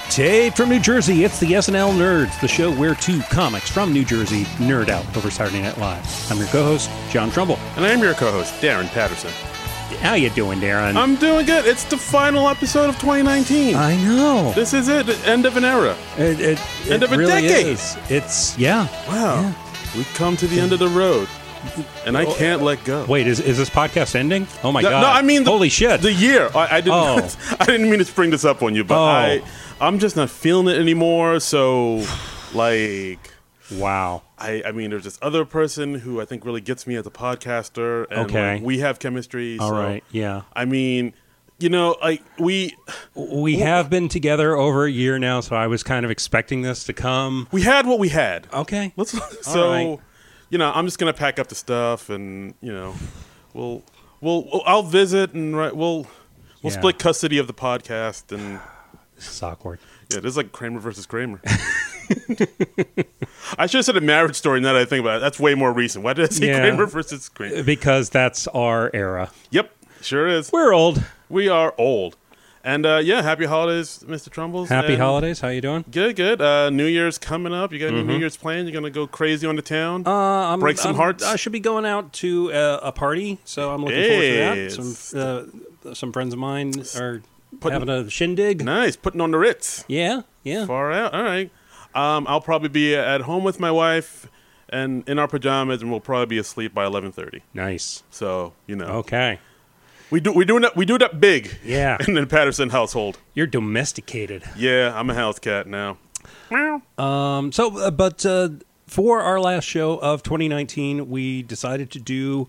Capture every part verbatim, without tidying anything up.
Taped from New Jersey, it's the S N L Nerds, the show where two comics from New Jersey nerd out over Saturday Night Live. I'm your co-host, John Trumbull. And I'm your co-host, Darren Patterson. How you doing, Darren? I'm doing good. It's the final episode of twenty nineteen. I know. This is it. End of an era. It, it, end it of a really decade. Is. It's, yeah. Wow. Yeah. We've come to the end of the road. And I can't let go. Wait, is is this podcast ending? Oh my no, god! No, I mean the, holy shit! The year. I, I didn't. Oh. I didn't mean to spring this up on you, but oh. I, I'm just not feeling it anymore. So, like, wow. I, I mean, there's this other person who I think really gets me as a podcaster, and okay. like, we have chemistry. All so, right. Yeah. I mean, you know, like we we have been together over a year now, so I was kind of expecting this to come. We had what we had. Okay. Let's. So. All right. You know, I'm just gonna pack up the stuff, and you know, we'll, we'll, I'll visit, and right, we'll, we'll yeah. split custody of the podcast, and this is awkward. Yeah, this is like Kramer versus Kramer. I should have said a Marriage Story. Now that I think about it, that's way more recent. Why did I say yeah. Kramer versus Kramer? Because that's our era. Yep, sure is. We're old. We are old. And uh, yeah, happy holidays, Mister Trumbles. Happy and holidays. How you doing? Good, good. Uh, New Year's coming up. You got any mm-hmm. New Year's plans? You gonna go crazy on the town? Uh, I'm, break some I'm, hearts. I should be going out to uh, a party, so I'm looking hey, forward to that. Some uh, some friends of mine are putting, having a shindig. Nice, putting on the Ritz. Yeah, yeah. Far out. All right. Um, I'll probably be at home with my wife and in our pajamas, and we'll probably be asleep by eleven thirty. Nice. So you know. Okay. We do we doing that we do that big. Yeah. In the Patterson household. You're domesticated. Yeah, I'm a house cat now. Um. So, uh, but uh, for our last show of twenty nineteen, we decided to do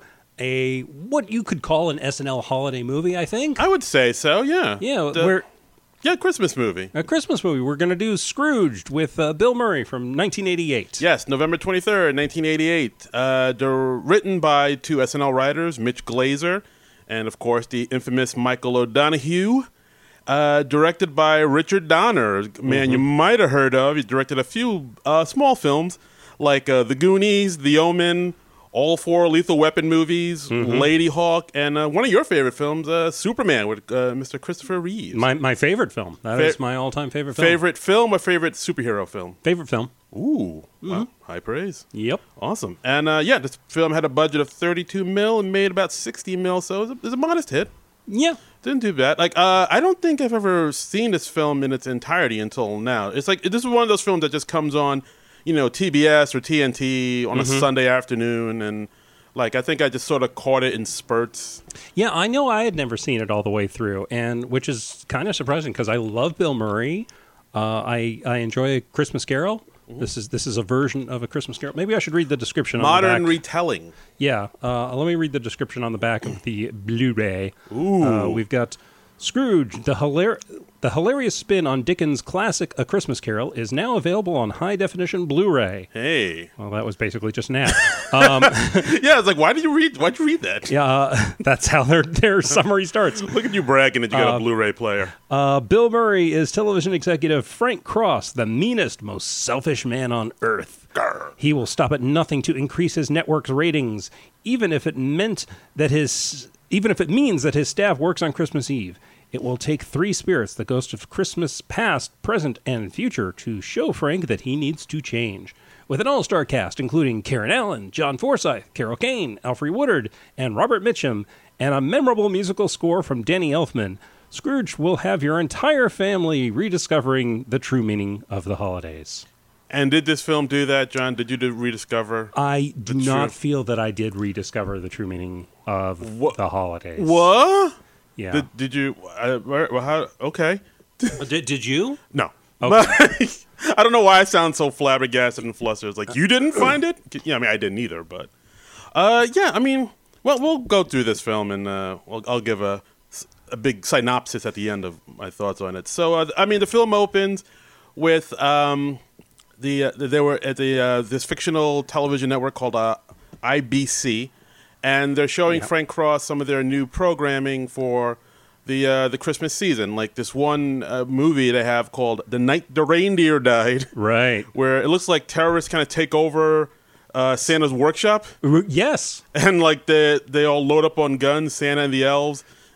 a what you could call an S N L holiday movie. I think. I would say so. Yeah. Yeah. The, we're yeah, Christmas movie. A Christmas movie. We're going to do Scrooged with uh, Bill Murray from nineteen eighty-eight. Yes, November twenty-third, nineteen eighty-eight. Uh, they're written by two S N L writers, Mitch Glazer. And, of course, the infamous Michael O'Donoghue, uh, directed by Richard Donner, man mm-hmm. you might have heard of. He directed a few uh, small films like uh, The Goonies, The Omen, all four Lethal Weapon movies, mm-hmm. Lady Hawk, and uh, one of your favorite films, uh, Superman, with uh, Mister Christopher Reeve. My my favorite film. That Fa- is my all-time favorite film. Favorite film or favorite superhero film? Favorite film. Ooh, mm-hmm. wow, high praise. Yep. Awesome. And uh, yeah, this film had a budget of thirty-two mil and made about sixty mil, so it was a, it was a modest hit. Yeah. Didn't do bad. Like, uh, I don't think I've ever seen this film in its entirety until now. It's like, this is one of those films that just comes on, you know, T B S or T N T on mm-hmm. a Sunday afternoon, and like, I think I just sort of caught it in spurts. Yeah, I know I had never seen it all the way through, and which is kind of surprising because I love Bill Murray. Uh, I, I enjoy A Christmas Carol. This is this is a version of A Christmas Carol. Maybe I should read the description on the back. Modern retelling. Yeah. Uh, let me read the description on the back of the Blu-ray. Ooh. Uh, we've got Scrooge, the hilar- the hilarious spin on Dickens' classic A Christmas Carol, is now available on high-definition Blu-ray. Hey. Well, that was basically just an ad. Um, yeah, it's like, why did you read Why'd you read that? Yeah, uh, that's how their, their summary starts. Look at you bragging that you got uh, a Blu-ray player. Uh, Bill Murray is television executive Frank Cross, the meanest, most selfish man on earth. Grr. He will stop at nothing to increase his network's ratings, even if it meant that his, even if it means that his staff works on Christmas Eve. It will take three spirits, the ghost of Christmas past, present, and future, to show Frank that he needs to change. With an all-star cast including Karen Allen, John Forsythe, Carol Kane, Alfre Woodard, and Robert Mitchum, and a memorable musical score from Danny Elfman, Scrooge will have your entire family rediscovering the true meaning of the holidays. And did this film do that, John? Did you do rediscover? I do not truth? feel that I did rediscover the true meaning of what? the holidays. What? Yeah. Did, did you? Uh, well, how? Okay. did Did you? No. Okay. I don't know why I sound so flabbergasted and flustered. It's like, you didn't find it? Yeah, I mean, I didn't either, but uh, yeah, I mean, well, we'll go through this film and uh, we'll, I'll give a a big synopsis at the end of my thoughts on it. So, uh, I mean, the film opens with um, the uh, they were at the uh, this fictional television network called uh, I B C. And they're showing yep. Frank Cross some of their new programming for the uh, the Christmas season. Like this one uh, movie they have called The Night the Reindeer Died. Right. Where it looks like terrorists kind of take over uh, Santa's workshop. Yes. And like they, they all load up on guns, Santa and the elves.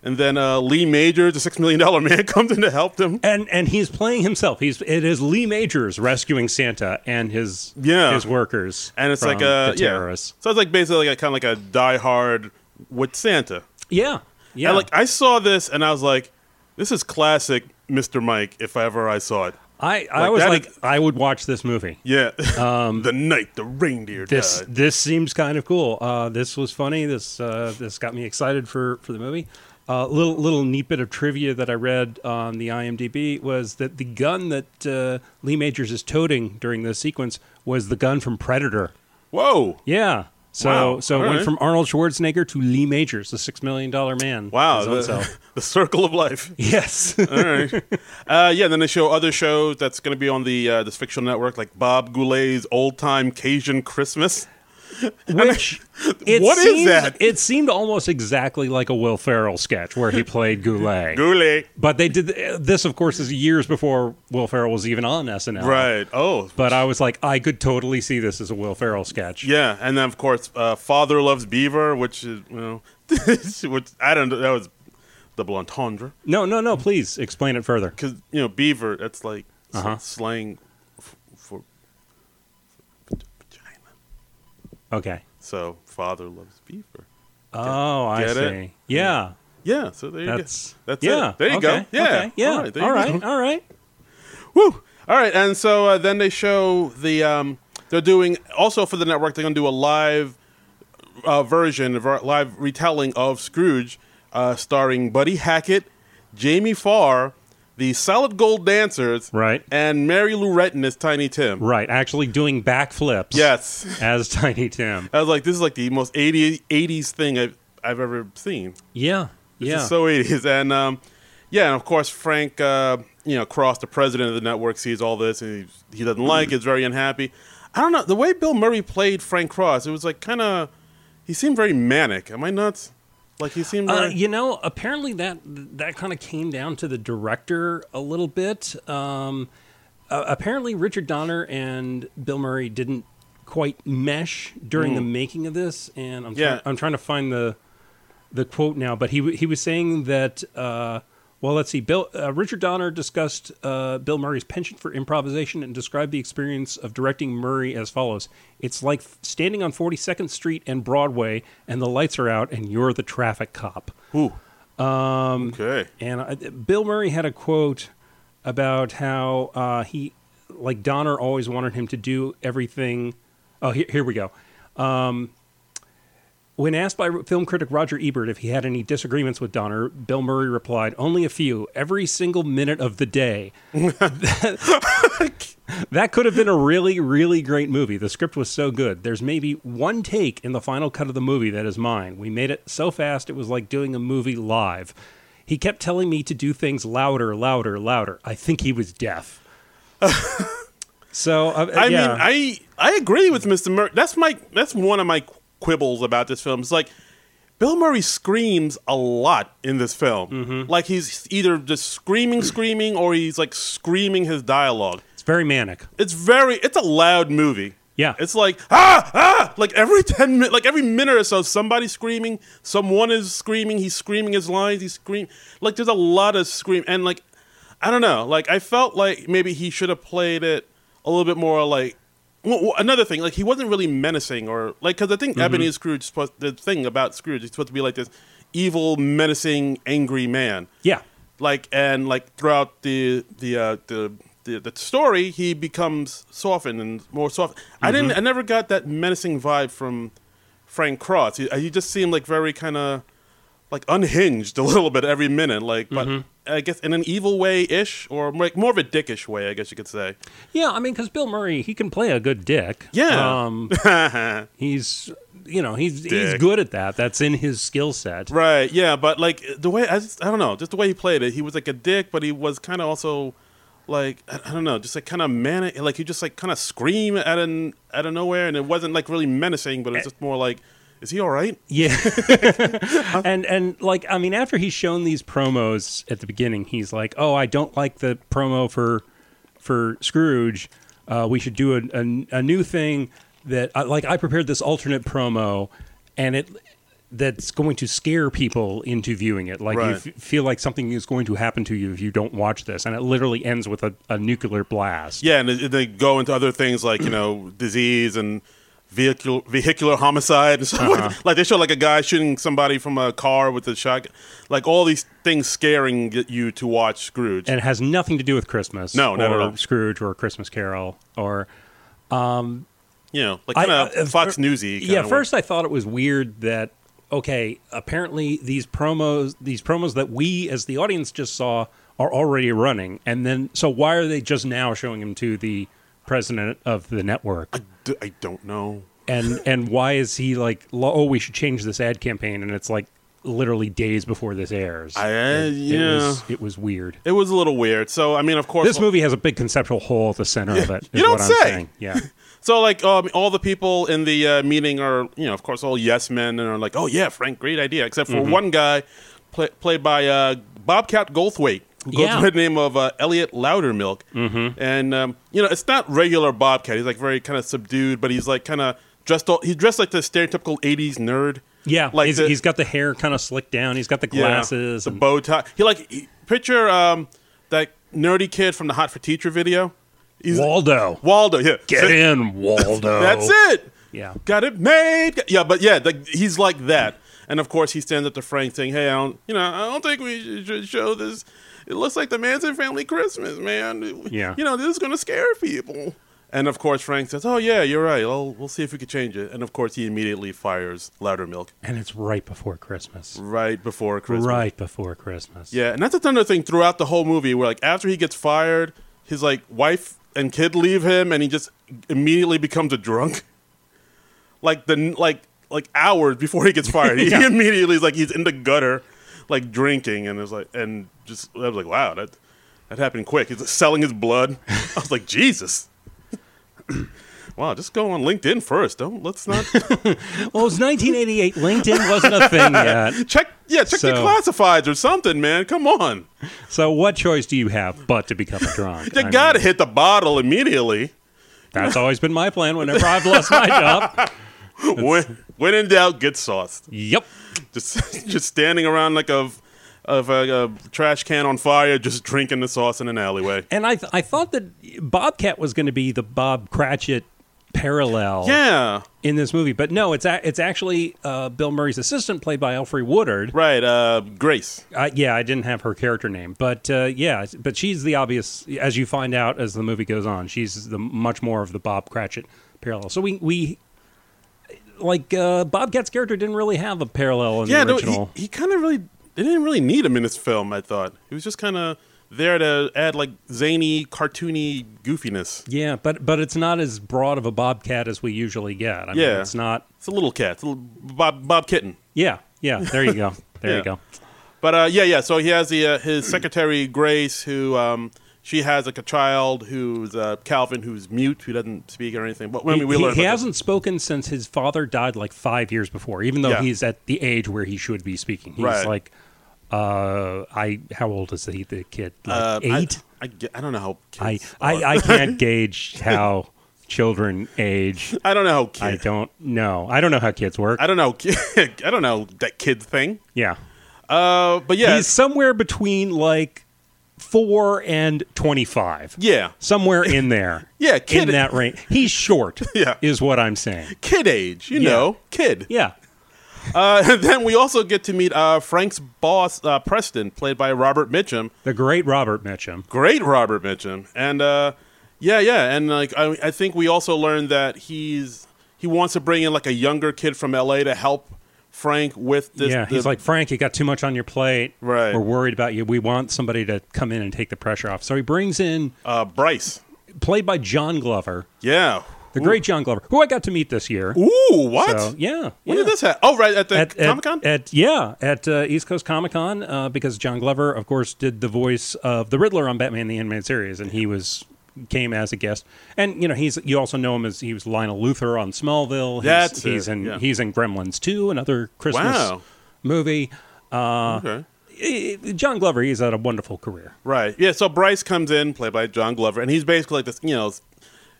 and then uh, Lee Majors, the Six Million Dollar Man, comes in to help them. And and he's playing himself. He's it is Lee Majors rescuing Santa and his Yeah. his workers. And it's from like a the yeah. terrorists. So it's like basically like a, kind of like a Die Hard with Santa. Yeah, yeah. And like I saw this and I was like, this is classic Mister Mike. If ever I saw it. I, I Like, was that like, is- I would watch this movie. Yeah. Um, the night the reindeer This died. this seems kind of cool. Uh, this was funny. This uh, this got me excited for, for the movie. A uh, little little neat bit of trivia that I read on the IMDb was that the gun that uh, Lee Majors is toting during this sequence was the gun from Predator. Whoa. Yeah. So Wow. so it All went right. from Arnold Schwarzenegger to Lee Majors, the Six Million Dollar Man. Wow. his own The, self. the circle of life. Yes. All right. Uh, yeah, then they show other shows that's going to be on the uh, this fictional network, like Bob Goulet's Old Time Cajun Christmas. Which it What is seemed, that? It seemed almost exactly like a Will Ferrell sketch where he played Goulet. Goulet. But they did this, of course, is years before Will Ferrell was even on S N L. Right. Oh. But I was like, I could totally see this as a Will Ferrell sketch. Yeah, and then of course, uh, Father Loves Beaver, which is you know, which I don't know, that was double entendre No, no, no. Please explain it further. because you know beaver, that's like s- Uh-huh. slang f- for, for vagina. Okay. So Father Loves Beaver. Oh, I Get see. it? Yeah. Yeah. So there you That's go. That's yeah. it. There you okay, go. Yeah. Okay, yeah. All right. There all you right. go. All right. Woo! All right, and so uh, then they show the um, they're doing also for the network. They're going to do a live uh, version, a ver- live retelling of Scrooge, uh, starring Buddy Hackett, Jamie Farr, the Solid Gold Dancers, Right. and Mary Lou Retton as Tiny Tim. Right. Actually doing backflips. Yes, As Tiny Tim. I was like, this is like the most eighties thing I've I've ever seen. Yeah. This Yeah. is so eighties, and um, yeah, and of course Frank, uh, you know, Cross, the president of the network, sees all this and he, he doesn't like it. Is very unhappy. I don't know the way Bill Murray played Frank Cross. It was like kind of, he seemed very manic. Am I nuts? Like he seemed. Uh, Very, you know, apparently that that kind of came down to the director a little bit. Um, uh, apparently, Richard Donner and Bill Murray didn't quite mesh during the making of this, and I'm Yeah. try- I'm trying to find the the quote now. But he w- he was saying that. Uh, well, let's see. Bill uh, Richard Donner discussed uh, Bill Murray's penchant for improvisation and described the experience of directing Murray as follows: "It's like f- standing on forty-second Street and Broadway, and the lights are out, and you're the traffic cop." ooh. Um, okay. And I, Bill Murray had a quote about how uh, he, like Donner, always wanted him to do everything. Oh, here, here we go. Um, when asked by film critic Roger Ebert if he had any disagreements with Donner, Bill Murray replied, "Only a few. Every single minute of the day." That could have been a really, really great movie. The script was so good. There's maybe one take in the final cut of the movie that is mine. We made it so fast it was like doing a movie live. He kept telling me to do things louder, louder, louder. I think he was deaf. So uh, I yeah. mean, I I agree with Mister Murray. That's my that's one of my quibbles about this film. It's like Bill Murray screams a lot in this film. Mm-hmm. Like he's either just screaming, screaming, or he's like screaming his dialogue. It's very manic. It's very. It's a loud movie. Yeah. It's like ah ah. Like every ten minutes, like every minute or so, somebody's screaming. Someone is screaming. He's screaming his lines. He's screaming. Like there's a lot of scream and like I don't know. Like I felt like maybe he should have played it a little bit more like. Well, another thing, like he wasn't really menacing, or like because I think Mm-hmm. Ebenezer Scrooge, supposed, the thing about Scrooge, he's supposed to be like this evil, menacing, angry man. Yeah. Like and like throughout the the uh, the, the the story, he becomes softened and more soft. I didn't, I never got that menacing vibe from Frank Cross. He, he just seemed like very kind of like unhinged a little bit every minute, like but. I guess in an evil way-ish, or like more of a dickish way, I guess you could say. Yeah, I mean, because Bill Murray, he can play a good dick. Yeah. Um, he's, you know, he's he's Dick. good at that. That's in his skill set. Right, yeah, but like the way I just I don't know, just the way he played it, he was like a dick, but he was kind of also like I, I don't know, just like kind of manic, like he just like kind of scream out of out of nowhere, and it wasn't like really menacing, but it was just more like, is he all right? Yeah. and and like I mean, after he's shown these promos at the beginning, he's like, "Oh, I don't like the promo for for Scrooge. Uh, we should do a, a, a new thing that I, like I prepared this alternate promo, and it that's going to scare people into viewing it. Like, Right. you f- feel like something is going to happen to you if you don't watch this. And it literally ends with a, a nuclear blast. Yeah, and they- they go into other things like, you know, disease and vehicular vehicular homicide and stuff. Uh-huh. Like, like they show like a guy shooting somebody from a car with a shotgun. Like all these things scaring you to watch Scrooge. And it has nothing to do with Christmas. No, not or at all. Scrooge or Christmas Carol or... you know, like I- kind of uh, Fox fir- Newsy. Yeah, first I thought it was weird that, okay, apparently these promos, these promos that we as the audience just saw are already running. And then, so why are they just now showing him to the president of the network? I, d- I don't know. And and why is he like, lo- oh, we should change this ad campaign? And it's like literally days before this airs. I, uh, it, yeah. it was, it was weird. It was a little weird. So, I mean, of course... This movie has a big conceptual hole at the center of it. You is don't what I'm say. saying. Yeah. So, like, um, all the people in the uh, meeting are, you know, of course, all yes men and are like, oh, yeah, Frank, great idea. Except for Mm-hmm. one guy play, played by uh, Bobcat Goldthwait. Goes Yeah. by the name of uh, Elliot Loudermilk. Mm-hmm. And, um, you know, it's not regular Bobcat. He's, like, very kind of subdued, but he's, like, kind of dressed all... He's dressed like the stereotypical eighties nerd. Yeah, Like he's, the- he's got the hair kind of slicked down. He's got the Yeah, glasses. the and- bow tie. He, like, he, picture um, that nerdy kid from the Hot for Teacher video. He's, Waldo. Waldo, yeah. Get So- in, Waldo. That's it. Yeah. Got it made. Yeah, but yeah, the, he's like that. And of course, he stands up to Frank saying, "Hey, I don't, you know, I don't think we should show this. It looks like the Manson family Christmas, man. Yeah. You know, this is going to scare people." And of course, Frank says, "Oh yeah, you're right. Well, we'll see if we can change it." And of course, he immediately fires Loudermilk And it's right before Christmas. right before Christmas. Right before Christmas. Yeah, and that's another thing throughout the whole movie where, like, after he gets fired, his like wife and kid leave him, and he just immediately becomes a drunk. Like the like like hours before he gets fired, he Yeah. immediately is like he's in the gutter, like drinking, and it's like and just I was like, wow, that that happened quick. He's selling his blood. I was like, Jesus. Wow, just go on LinkedIn first. Don't let's not Well, it was nineteen eighty-eight. LinkedIn wasn't a thing yet. check. Yeah, check your So- classifieds or something, man. Come on, So what choice do you have but to become a drunk? you I gotta mean, hit the bottle immediately. that's always been my plan whenever I've lost my job. when, when in doubt, get sauced. Yep. Just just standing around like a of a, a trash can on fire, just drinking the sauce in an alleyway. And I th- I thought that Bobcat was going to be the Bob Cratchit parallel Yeah, in this movie, but no, it's a- it's actually uh, Bill Murray's assistant, played by Alfre Woodard. right. Uh, Grace. Uh, yeah, I didn't have her character name, but uh, yeah, but she's the obvious, as you find out as the movie goes on. She's the much more of the Bob Cratchit parallel. So we we like uh, Bobcat's character didn't really have a parallel in Yeah, the no, original. he, he kind of really they didn't really need him in this film. I thought he was just kind of there to add like zany, cartoony goofiness. yeah, but but it's not as broad of a Bobcat as we usually get. I mean, Yeah. it's not. It's a little cat, it's a little Bob Bob Kitten. Yeah, yeah. There you go. There Yeah. you go. But uh, yeah, yeah. So he has the uh, his secretary Grace, who um, she has like a child who's uh, Calvin, who's mute, who doesn't speak or anything. But I mean, we he learn he about hasn't spoken since his father died like five years before, even though Yeah. he's at the age where he should be speaking. He's Right. like, uh, I how old is he, the kid? Like Uh, eight? I, I, ge- I don't know how I, kids I, are. I can't gauge how children age. I don't know how I kids. don't know. I don't know how kids work. I don't know. I don't know that kid thing. yeah. Uh, but yeah, He's somewhere between like four and twenty-five. yeah, Somewhere in there. Yeah, kid- In that range. He's short, Yeah. is what I'm saying. kid age. You Yeah. know, kid. Yeah. Uh, and then we also get to meet uh, Frank's boss, uh, Preston, played by Robert Mitchum. The great Robert Mitchum. Great Robert Mitchum, and uh, yeah, yeah, and like I, I think we also learned that he's he wants to bring in like a younger kid from L A to help Frank with this. Yeah, he's the- like, Frank, you got too much on your plate. Right. We're worried about you. We want somebody to come in and take the pressure off. So he brings in, uh, Bryce. played by John Glover, Yeah. the great John Glover, who I got to meet this year. Ooh, what? So, yeah. When yeah. did this happen? Oh, right at the At, at- Comic Con. At, yeah, at uh, East Coast Comic Con, uh, because John Glover, of course, did the voice of the Riddler on Batman the Animated Series, and he was came as a guest. And you know, he's you also know him as he was Lionel Luthor on Smallville. He's, That's he's it, in yeah. he's in Gremlins two, another Christmas Wow. movie. Uh, Okay. eh, John Glover, he's had a wonderful career. Right. Yeah. So Bryce comes in, played by John Glover, and he's basically like this. You know,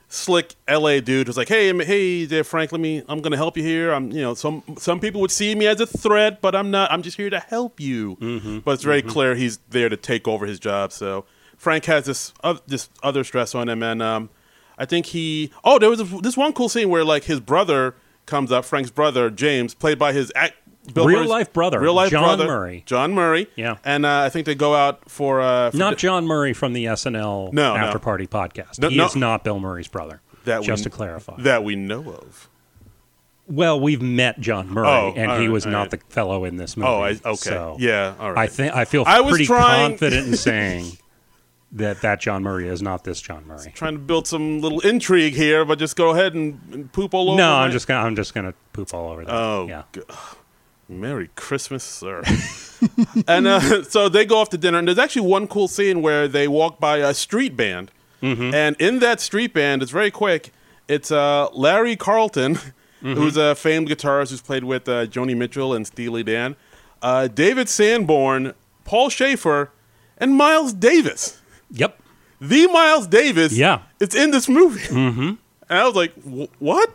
slick L A dude who's like, hey, I'm- hey, there, Frank, let me, I'm gonna help you here. I'm, you know, some some people would see me as a threat, but I'm not. I'm just here to help you. Mm-hmm. But it's very clear he's there to take over his job. So Frank has this uh, this other stress on him, and um, I think he. Oh, there was a, this one cool scene where like his brother comes up, Frank's brother James, played by his act. Bill Real Murray's- life brother, real life John brother, Murray. John Murray. Yeah. and uh, I think they go out for, uh, for Not di- John Murray from the S N L No, no. After Party podcast. No, he no. is not Bill Murray's brother. That we- just to clarify. that we know of. Well, we've met John Murray, Oh, and all he right, was all not right. the fellow in this movie. Oh, I, okay, So yeah, all right. I think I feel I was pretty trying- confident in saying that that John Murray is not this John Murray. Trying to build some little intrigue here, but just go ahead and, and poop all over. No, my- I'm just gonna I'm just gonna poop all over that. Oh, yeah. g- Merry Christmas, sir. and uh, so they go off to dinner, and there's actually one cool scene where they walk by a street band, Mm-hmm. and in that street band, it's very quick. It's uh, Larry Carlton, Mm-hmm. who's a famed guitarist who's played with uh, Joni Mitchell and Steely Dan, uh, David Sanborn, Paul Schaefer, and Miles Davis. Yep. The Miles Davis. Yeah. It's in this movie. Mm-hmm. And I was like, "Wh- what?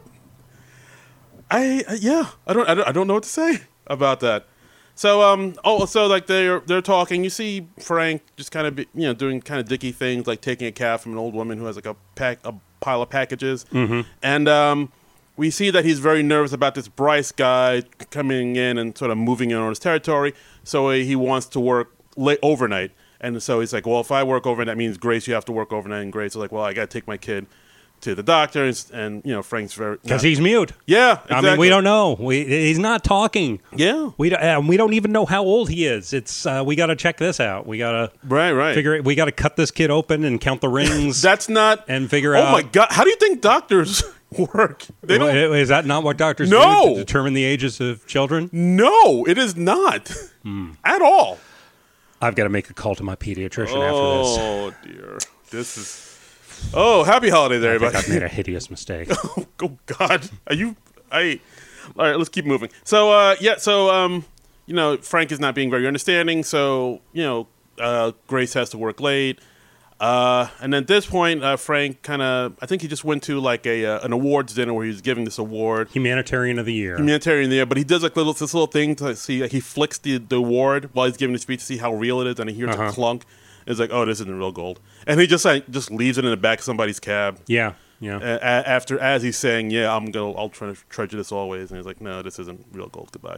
I uh, yeah, I don't, I don't I don't know what to say about that. So um oh so like they're they're talking. You see Frank just kind of you know doing kind of dicky things like taking a cab from an old woman who has like a pack a pile of packages, mm-hmm. and um we see that he's very nervous about this Bryce guy coming in and sort of moving in on his territory. So he wants to work late overnight, and so he's like, well, if I work overnight, that means Grace, you have to work overnight, and Grace is like, well, I got to take my kid to the doctor, and, and you know Frank's very Because not- he's mute. yeah. Exactly. I mean, we don't know. We he's not talking. Yeah. We don't, and we don't even know how old he is. It's uh, we got to check this out. We got to Right. Right. figure it. We got to cut this kid open and count the rings. That's not. and figure oh out. my god! How do you think doctors work? They don't. Is that not what doctors No. do to determine the ages of children? No, it is not Hmm. at all. I've got to make a call to my pediatrician after this. Oh dear, this is. Oh, happy holidays, I think everybody! I've made a hideous mistake. Oh God, are you? I. All right, let's keep moving. So, uh, yeah, so um, you know, Frank is not being very understanding. So, you know, uh, Grace has to work late, uh, and at this point, uh, Frank kind of, I think he just went to like a uh, an awards dinner where he was giving this award. Humanitarian of the year. Humanitarian there, but he does like little this little thing to see. Like, he flicks the, the award while he's giving the speech to see how real it is, and he hears Uh-huh. a clunk. It's like, oh, this isn't real gold, and he just like just leaves it in the back of somebody's cab. Yeah, yeah. A- a- after as he's saying, yeah, I'm gonna, I'll try to treasure this always, and he's like, no, this isn't real gold. Goodbye.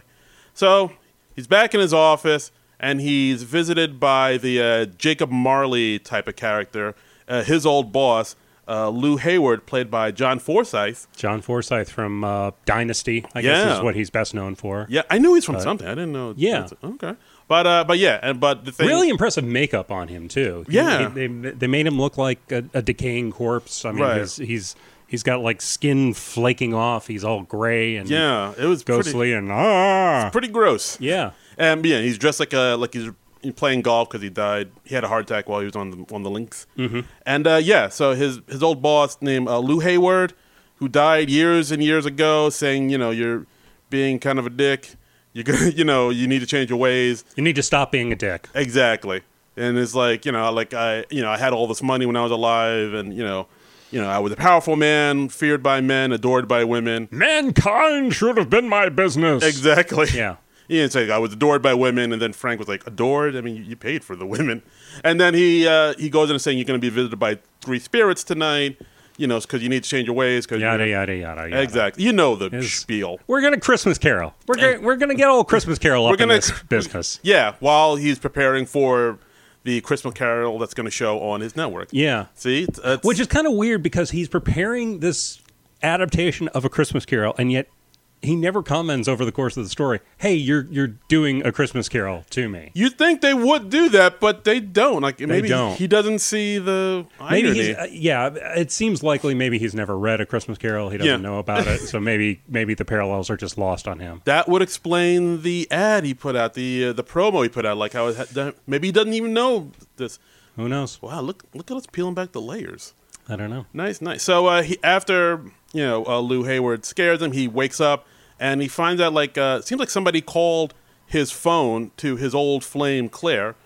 So he's back in his office, and he's visited by the uh, Jacob Marley type of character, uh, his old boss, uh, Lou Hayward, played by John Forsythe. John Forsythe from uh, Dynasty, I Yeah. guess is what he's best known for. Yeah, I knew he's from something. I didn't know. Yeah. Okay. But uh, but yeah, and but the thing, Really impressive makeup on him too. He- Yeah. he- they, they made him look like a, a decaying corpse. I mean, Right. he's, he's he's got like skin flaking off. He's all gray and yeah, it was pretty, ghostly and ah. pretty gross. Yeah, And yeah, he's dressed like a like he's playing golf because he died. He had a heart attack while he was on the on the links. Mm-hmm. And uh, yeah, so his his old boss named uh, Lou Hayward, who died years and years ago, saying, you know, you're being kind of a dick. You're gonna, you know, you need to change your ways. you need to stop being a dick. Exactly. And it's like, you know, like I, you know, I had all this money when I was alive, and you know, you know, I was a powerful man, feared by men, adored by women. Mankind should have been my business. Exactly. Yeah. He didn't say I was adored by women, and then Frank was like, adored? I mean, you, you paid for the women. And then he uh, he goes in and saying you're going to be visited by three spirits tonight, you know, because you need to change your ways. Cause Yada you're- yada yada yada. Exactly. You know the Is- spiel. We're gonna Christmas Carol. We're gonna, we're gonna get old Christmas Carol up We're gonna- in this business. Yeah, while he's preparing for the Christmas Carol that's going to show on his network. Yeah. See? It's- it's- Which is kind of weird because he's preparing this adaptation of A Christmas Carol, and yet he never comments over the course of the story, hey, you're you're doing A Christmas Carol to me. You'd think they would do that, but they don't. Like maybe don't. he doesn't see the Maybe irony. he's, uh, yeah, it seems likely maybe he's never read A Christmas Carol. He doesn't Yeah. know about it, so maybe maybe the parallels are just lost on him. That would explain the ad he put out, the uh, the promo he put out. Like how it had, maybe he doesn't even know this. Who knows? Wow, look look at us peeling back the layers. I don't know. Nice, nice. So uh, he after you know uh, Lou Hayward scares him, he wakes up and he finds out like uh, it seems like somebody called his phone to his old flame Claire,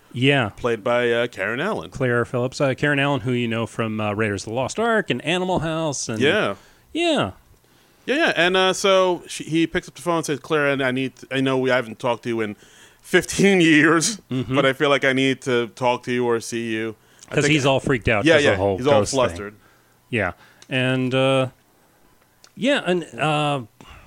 Yeah. played by uh, Karen Allen. Claire Phillips. Uh, Karen Allen, who you know from uh, Raiders of the Lost Ark and Animal House. And Yeah. Yeah. Yeah, yeah. And uh, so she, he picks up the phone and says, Claire, I need to, I know we haven't talked to you in fifteen years, Mm-hmm. but I feel like I need to talk to you or see you. I Because think- he's all freaked out. Yeah, 'cause of yeah. the whole He's all ghost thing. flustered. Yeah. And, uh, yeah, and uh,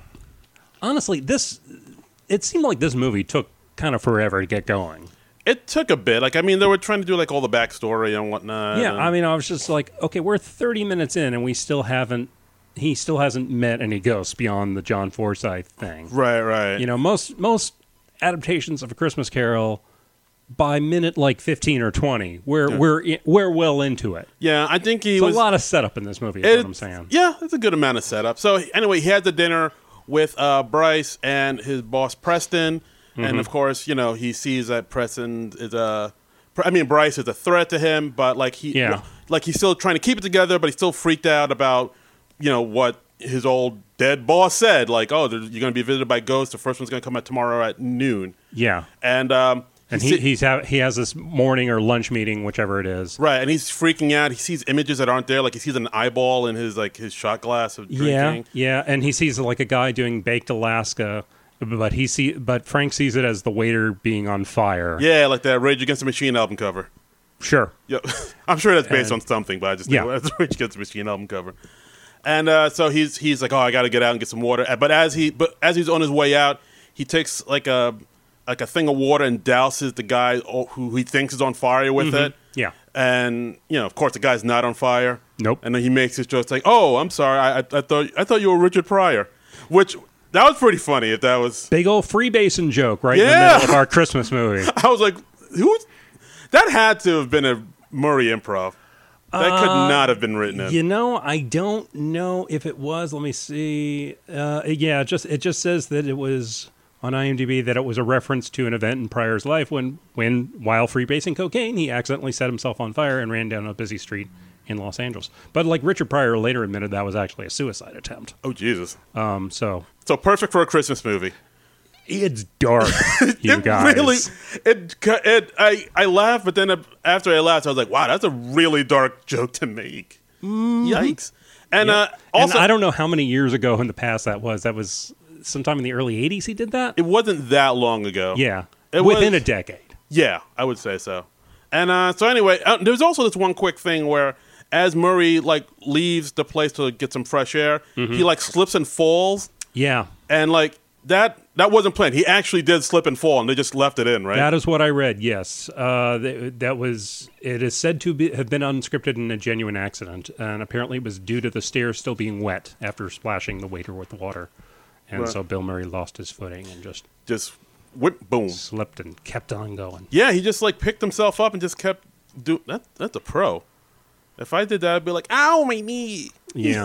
honestly, this, it seemed like this movie took kind of forever to get going. It took a bit. Like, I mean, they were trying to do, like, all the backstory and whatnot. Yeah, and- I mean, I was just like, okay, we're thirty minutes in, and we still haven't, he still hasn't met any ghosts beyond the John Forsythe thing. Right, right. You know, most most adaptations of A Christmas Carol, by minute like fifteen or twenty, we're Yeah. we're i- we're well into it. yeah, I think he There's was... a lot of setup in this movie. Is It- what I'm saying. Yeah, it's a good amount of setup. So anyway, he had the dinner with uh, Bryce and his boss Preston, Mm-hmm. and of course, you know, he sees that Preston is a, I mean, Bryce is a threat to him, but like he, Yeah. like he's still trying to keep it together, but he's still freaked out about, you know, what his old dead boss said, like, oh, there- you're going to be visited by ghosts. The first one's going to come out tomorrow at noon, Yeah, and um, and he he si- he's ha- he has this morning or lunch meeting, whichever it is. right, and he's freaking out. He sees images that aren't there, like he sees an eyeball in his like his shot glass of drinking. Yeah, yeah, and he sees like a guy doing baked Alaska, but he see but Frank sees it as the waiter being on fire. Yeah, like that Rage Against the Machine album cover. Sure. Yep. I'm sure that's based And- on something, but I just Yeah. think that's the Rage Against the Machine album cover. And uh, so he's he's like, oh, I got to get out and get some water. Uh, But as he but as he's on his way out, he takes like a like a thing of water and douses the guy o- who he thinks is on fire with it. Yeah. And you know, of course, the guy's not on fire. Nope. And then he makes his joke like, "Oh, I'm sorry. I, I, I thought I thought you were Richard Pryor," which that was pretty funny. If that was, Big old Freemason joke right in the Yeah. middle of our Christmas movie. I was like, "Who?" That had to have been a Murray improv. That could not have been written in. You know, I don't know if it was. Let me see. Uh, yeah, it just it just says that it was on IMDb that it was a reference to an event in Pryor's life when, when while freebasing cocaine, he accidentally set himself on fire and ran down a busy street in Los Angeles. But like Richard Pryor later admitted, that was actually a suicide attempt. Oh Jesus! Um, so So perfect for a Christmas movie. it's dark, you it guys. really, it, it, I, I laughed, but then after I laughed, I was like, wow, that's a really dark joke to make. Yikes! And Yeah. uh, also, and I don't know how many years ago in the past that was. That was sometime in the early eighties he did that? it wasn't that long ago. Yeah. It Within was- a decade. Yeah, I would say so. And uh, so anyway, uh, there's also this one quick thing where as Murray like leaves the place to get some fresh air, Mm-hmm. he like slips and falls, Yeah. and like that that wasn't planned. He actually did slip and fall, and they just left it in, right? That is what I read, yes. Uh, th- that was, it is said to be, have been unscripted and a genuine accident, and apparently it was due to the stairs still being wet after splashing the waiter with water. And Right. so Bill Murray lost his footing and just just whip, boom. slipped and kept on going. Yeah, he just like picked himself up and just kept do. That that's a pro. If I did that, I'd be like, "Ow, my knee! Yeah.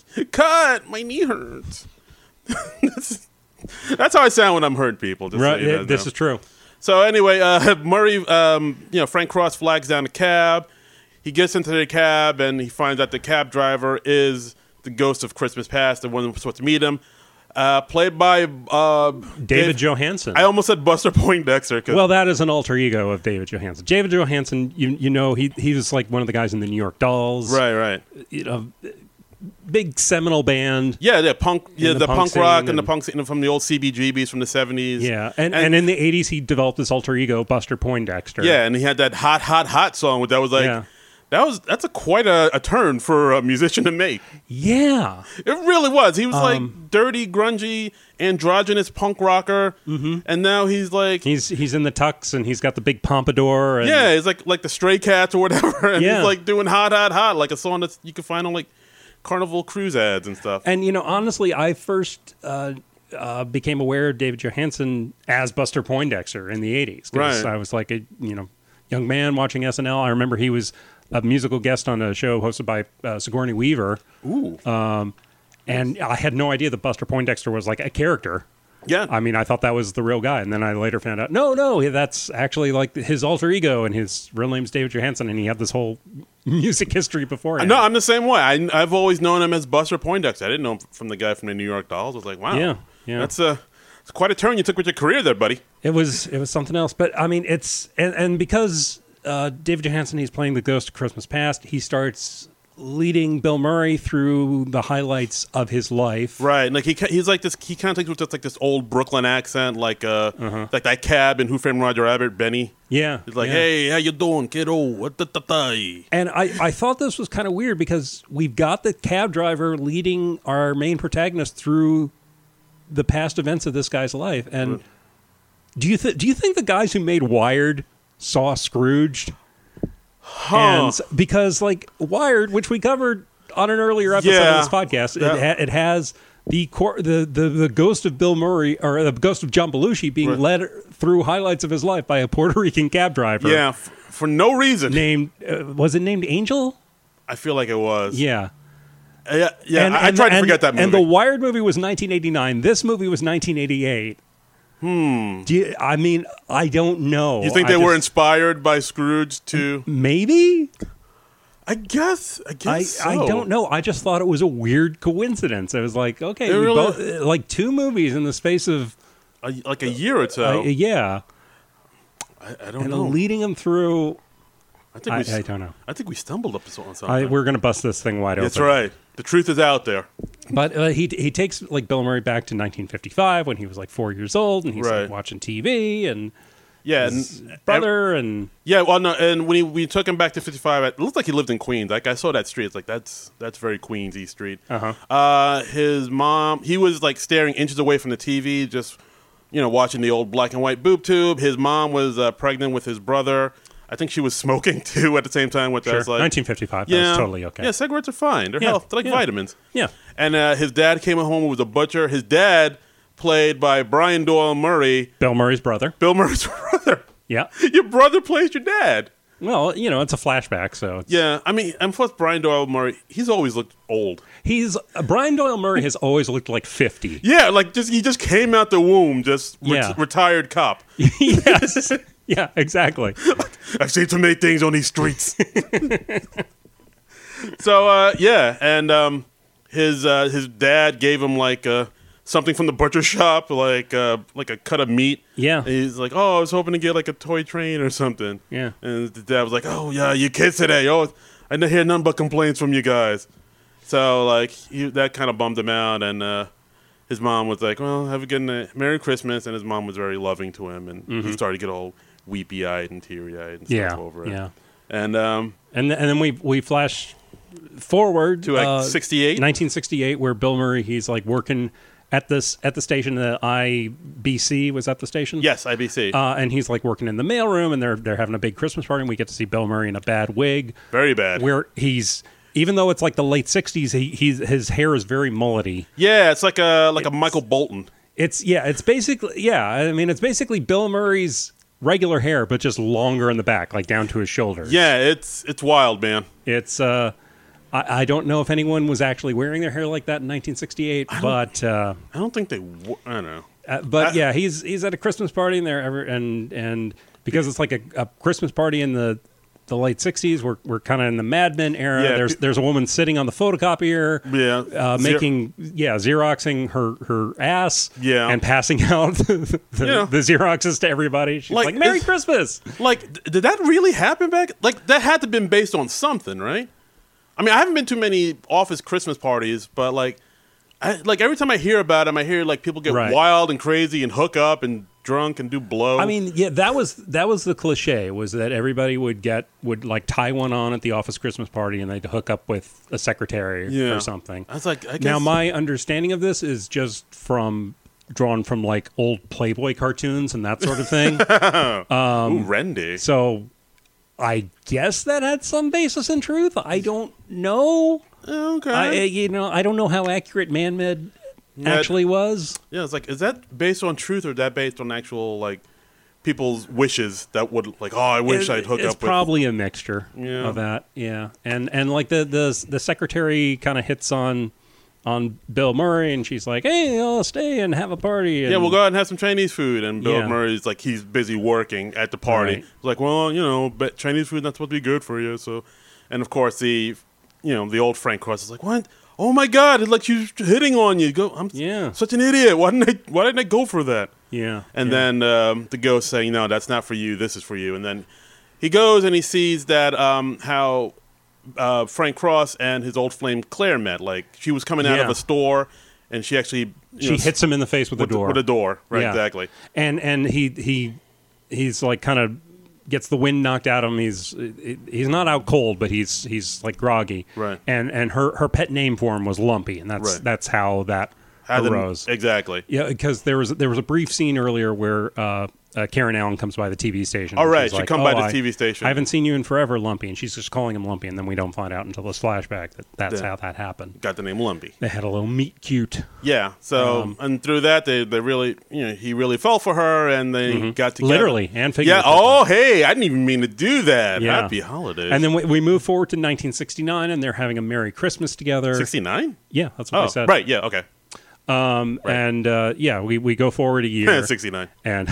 Cut, my knee hurts." that's, that's how I sound when I'm hurting people. Just so Right, you know. this is true. So anyway, uh, Murray, um, you know, Frank Cross flags down a cab. He gets into the cab and he finds out the cab driver is the ghost of Christmas Past, the one who was supposed to meet him, uh, played by uh, David Dave- Johansen. I almost said Buster Poindexter. 'Cause Well, that is an alter ego of David Johansen. David Johansen, you you know, he he was like one of the guys in the New York Dolls. right, right. You know, big seminal band. Yeah, yeah, punk, yeah, the the, punk punk, scene rock and, and- the punk scene from the old C B G Bs from the seventies. Yeah, and, and in the eighties, he developed this alter ego, Buster Poindexter. yeah, and he had that hot, hot, hot song that was like, Yeah. that was that's a quite a, a turn for a musician to make. Yeah. It really was. He was Um, like dirty, grungy, androgynous punk rocker, mm-hmm. and now he's like, He's he's in the tux and he's got the big pompadour. And, yeah, he's like like the Stray Cats or whatever, and Yeah. he's like doing hot, hot, hot, like a song that you can find on like Carnival Cruise ads and stuff. And, you know, honestly, I first uh, uh, became aware of David Johansen as Buster Poindexter in the eighties. Because Right. I was like a, you know, young man watching S N L. I remember he was a musical guest on a show hosted by uh, Sigourney Weaver. Ooh, Um, and I had no idea that Buster Poindexter was like a character. yeah, I mean, I thought that was the real guy, and then I later found out, no, no, that's actually like his alter ego, and his real name's David Johansen, and he had this whole music history before. no, I'm the same way. I, I've always known him as Buster Poindexter. I didn't know him from the guy from the New York Dolls. I was like, wow, Yeah, yeah. that's a It's quite a turn you took with your career there, buddy. It was it was something else. But I mean, it's and, and because uh, David Johansen, he's playing the Ghost of Christmas Past. He starts leading Bill Murray through the highlights of his life. Right, like he he's like this. He kind of takes with just like this old Brooklyn accent, like uh, uh-huh. like that cab in Who Framed Roger Rabbit, Benny. Yeah, he's like, yeah. "Hey, how you doing, kiddo?" What the And I I thought this was kind of weird because we've got the cab driver leading our main protagonist through the past events of this guy's life. And do you th- do you think the guys who made Wired saw Scrooged? Huh. And because like Wired, which we covered on an earlier episode yeah. of this podcast, yeah. it, ha- it has the, cor- the the the ghost of Bill Murray or the ghost of John Belushi being right. led through highlights of his life by a Puerto Rican cab driver. Yeah, f- for no reason. Named uh, was it named Angel? I feel like it was. Yeah. Uh, yeah, yeah. And, I, I and, tried to and, forget that movie. And the Wired movie was nineteen eighty-nine. This movie was nineteen eighty-eight. Hmm. Do you, I mean, I don't know. You think I they just, were inspired by Scrooge too? Maybe. I guess. I guess. I, so. I don't know. I just thought it was a weird coincidence. I was like, okay, we really, both, like two movies in the space of a, like a year or so. Uh, yeah. I, I don't and know. leading them through. I think I, we, I don't know. I think we stumbled up on something. I, we're gonna bust this thing wide That's open. right. The truth is out there. But uh, he he takes like Bill Murray back to nineteen fifty-five when he was like four years old, and he's right. like watching T V and yeah, his and brother and yeah. Well, no, and when he we took him back to fifty-five, it looked like he lived in Queens. Like I saw that street. It's like that's that's very Queensy street. Uh-huh. Uh His mom, he was like staring inches away from the T V, just you know watching the old black and white boob tube. His mom was uh, pregnant with his brother. I think she was smoking too at the same time. With sure. us, like nineteen fifty-five. yeah, That's totally okay. Yeah, cigarettes are fine. They're Yeah, health. They're like yeah. vitamins. Yeah. And uh, his dad came home and was a butcher. His dad, played by Brian Doyle Murray, Bill Murray's brother. Bill Murray's brother. Yeah. Your brother plays your dad. Well, you know, it's a flashback, so it's, Yeah, I mean, and plus Brian Doyle Murray, he's always looked old. he's uh, Brian Doyle Murray has always looked like fifty. Yeah, like just he just came out the womb, just ret- Yeah. retired cop. Yes. Yeah, exactly. I've seen so many things on these streets. So uh, yeah, and um, his uh, his dad gave him like uh, something from the butcher shop, like uh, like a cut of meat. Yeah. And he's like, oh, I was hoping to get like a toy train or something. Yeah. And the dad was like, oh yeah, you kids today. Oh, I didn't hear nothing but complaints from you guys. So like he, that kind of bummed him out, and uh, his mom was like, well, have a good night, Merry Christmas, and his mom was very loving to him, and Mm-hmm. he started to get all weepy eyed and teary eyed and Yeah. stuff over it. Yeah. And um, And th- and then we we flash forward to like uh, sixty-eight. nineteen sixty-eight, where Bill Murray he's like working at this at the station, the I B C was at the station. Yes, I B C. Uh, and he's like working in the mailroom, and they're they're having a big Christmas party, and we get to see Bill Murray in a bad wig, Very bad. where he's even though it's like the late sixties, he he's his hair is very mullety. Yeah, it's like a like a Michael Bolton. It's yeah, it's basically yeah. I mean, it's basically Bill Murray's regular hair, but just longer in the back, like down to his shoulders. Yeah, it's it's wild, man. It's uh, I, I don't know if anyone was actually wearing their hair like that in nineteen sixty-eight, but uh, I don't think they. W- I don't know. uh, but I- yeah, he's he's at a Christmas party and there ever and and because it's like a, a Christmas party in the the late sixties, we're we're kind of in the Mad Men era. Yeah, there's pe- there's a woman sitting on the photocopier. Yeah, Uh, Zer- making yeah xeroxing her her ass Yeah. and passing out the, the, Yeah. the xeroxes to everybody. She's like, Like, Merry it's- Christmas. Like, th- did that really happen back? Like, that had to have been based on something, right? I mean, I haven't been to many office Christmas parties, but like, I, like every time I hear about them, I hear like people get Right. wild and crazy and hook up and drunk and do blow. I mean, yeah, that was that was the cliche, was that everybody would get would like tie one on at the office Christmas party and they'd hook up with a secretary Yeah. or something. I was like, I guess, Now, my understanding of this is just from drawn from like old Playboy cartoons and that sort of thing. ooh, Rendy. So I guess that had some basis in truth. I don't know. Okay. I, you know, I don't know how accurate Man Med Med- actually was. yeah, it's like, is that based on truth or is that based on actual like people's wishes that would like, oh, I wish It- I'd hook it's up with. probably a mixture Yeah. of that. Yeah, and and like the the the secretary kind of hits on on Bill Murray, and she's like, "Hey, I'll stay and have a party." And, Yeah, we'll go out and have some Chinese food. And Bill Yeah. Murray's like, he's busy working at the party. Right. He's like, well, you know, but Chinese food's not supposed to be good for you. So, and of course, the, you know, the old Frank Cross is like, what? oh my god, it's like she's hitting on you. Go, I'm Yeah. such an idiot. Why didn't I? Why didn't I go for that? Yeah. And yeah. then um, the ghost saying, no, that's not for you. This is for you. And then he goes and he sees that um, how uh, Frank Cross and his old flame Claire met. Like she was coming out Yeah. of a store, and she actually you she know, hits him in the face with, with the door. With a door, right? Yeah. Exactly. And and he he he's like kind of gets the wind knocked out of him. He's he's not out cold, but he's he's like groggy. Right. And and her, her pet name for him was Lumpy, and that's Right. that's how that How the- arose. exactly. Yeah, because there was there was a brief scene earlier where uh, uh, Karen Allen comes by the T V station. All and right, she's she like, come "Oh, by the I- T V station. I haven't seen you in forever, Lumpy, and she's just calling him Lumpy, and then we don't find out until this flashback that that's Yeah. how that happened. Got the name Lumpy. They had a little meet cute. Yeah. So Um, and through that, they they really you know he really fell for her, and they got together. Literally and Yeah. figuratively. Oh, hey, I didn't even mean to do that. Yeah. Happy holidays. And then we, we move forward to nineteen sixty-nine, and they're having a Merry Christmas together. sixty-nine. Yeah, that's what Oh, I said. right. Yeah. Okay. Um, Right. And uh, yeah, we, we go forward a year, sixty-nine. and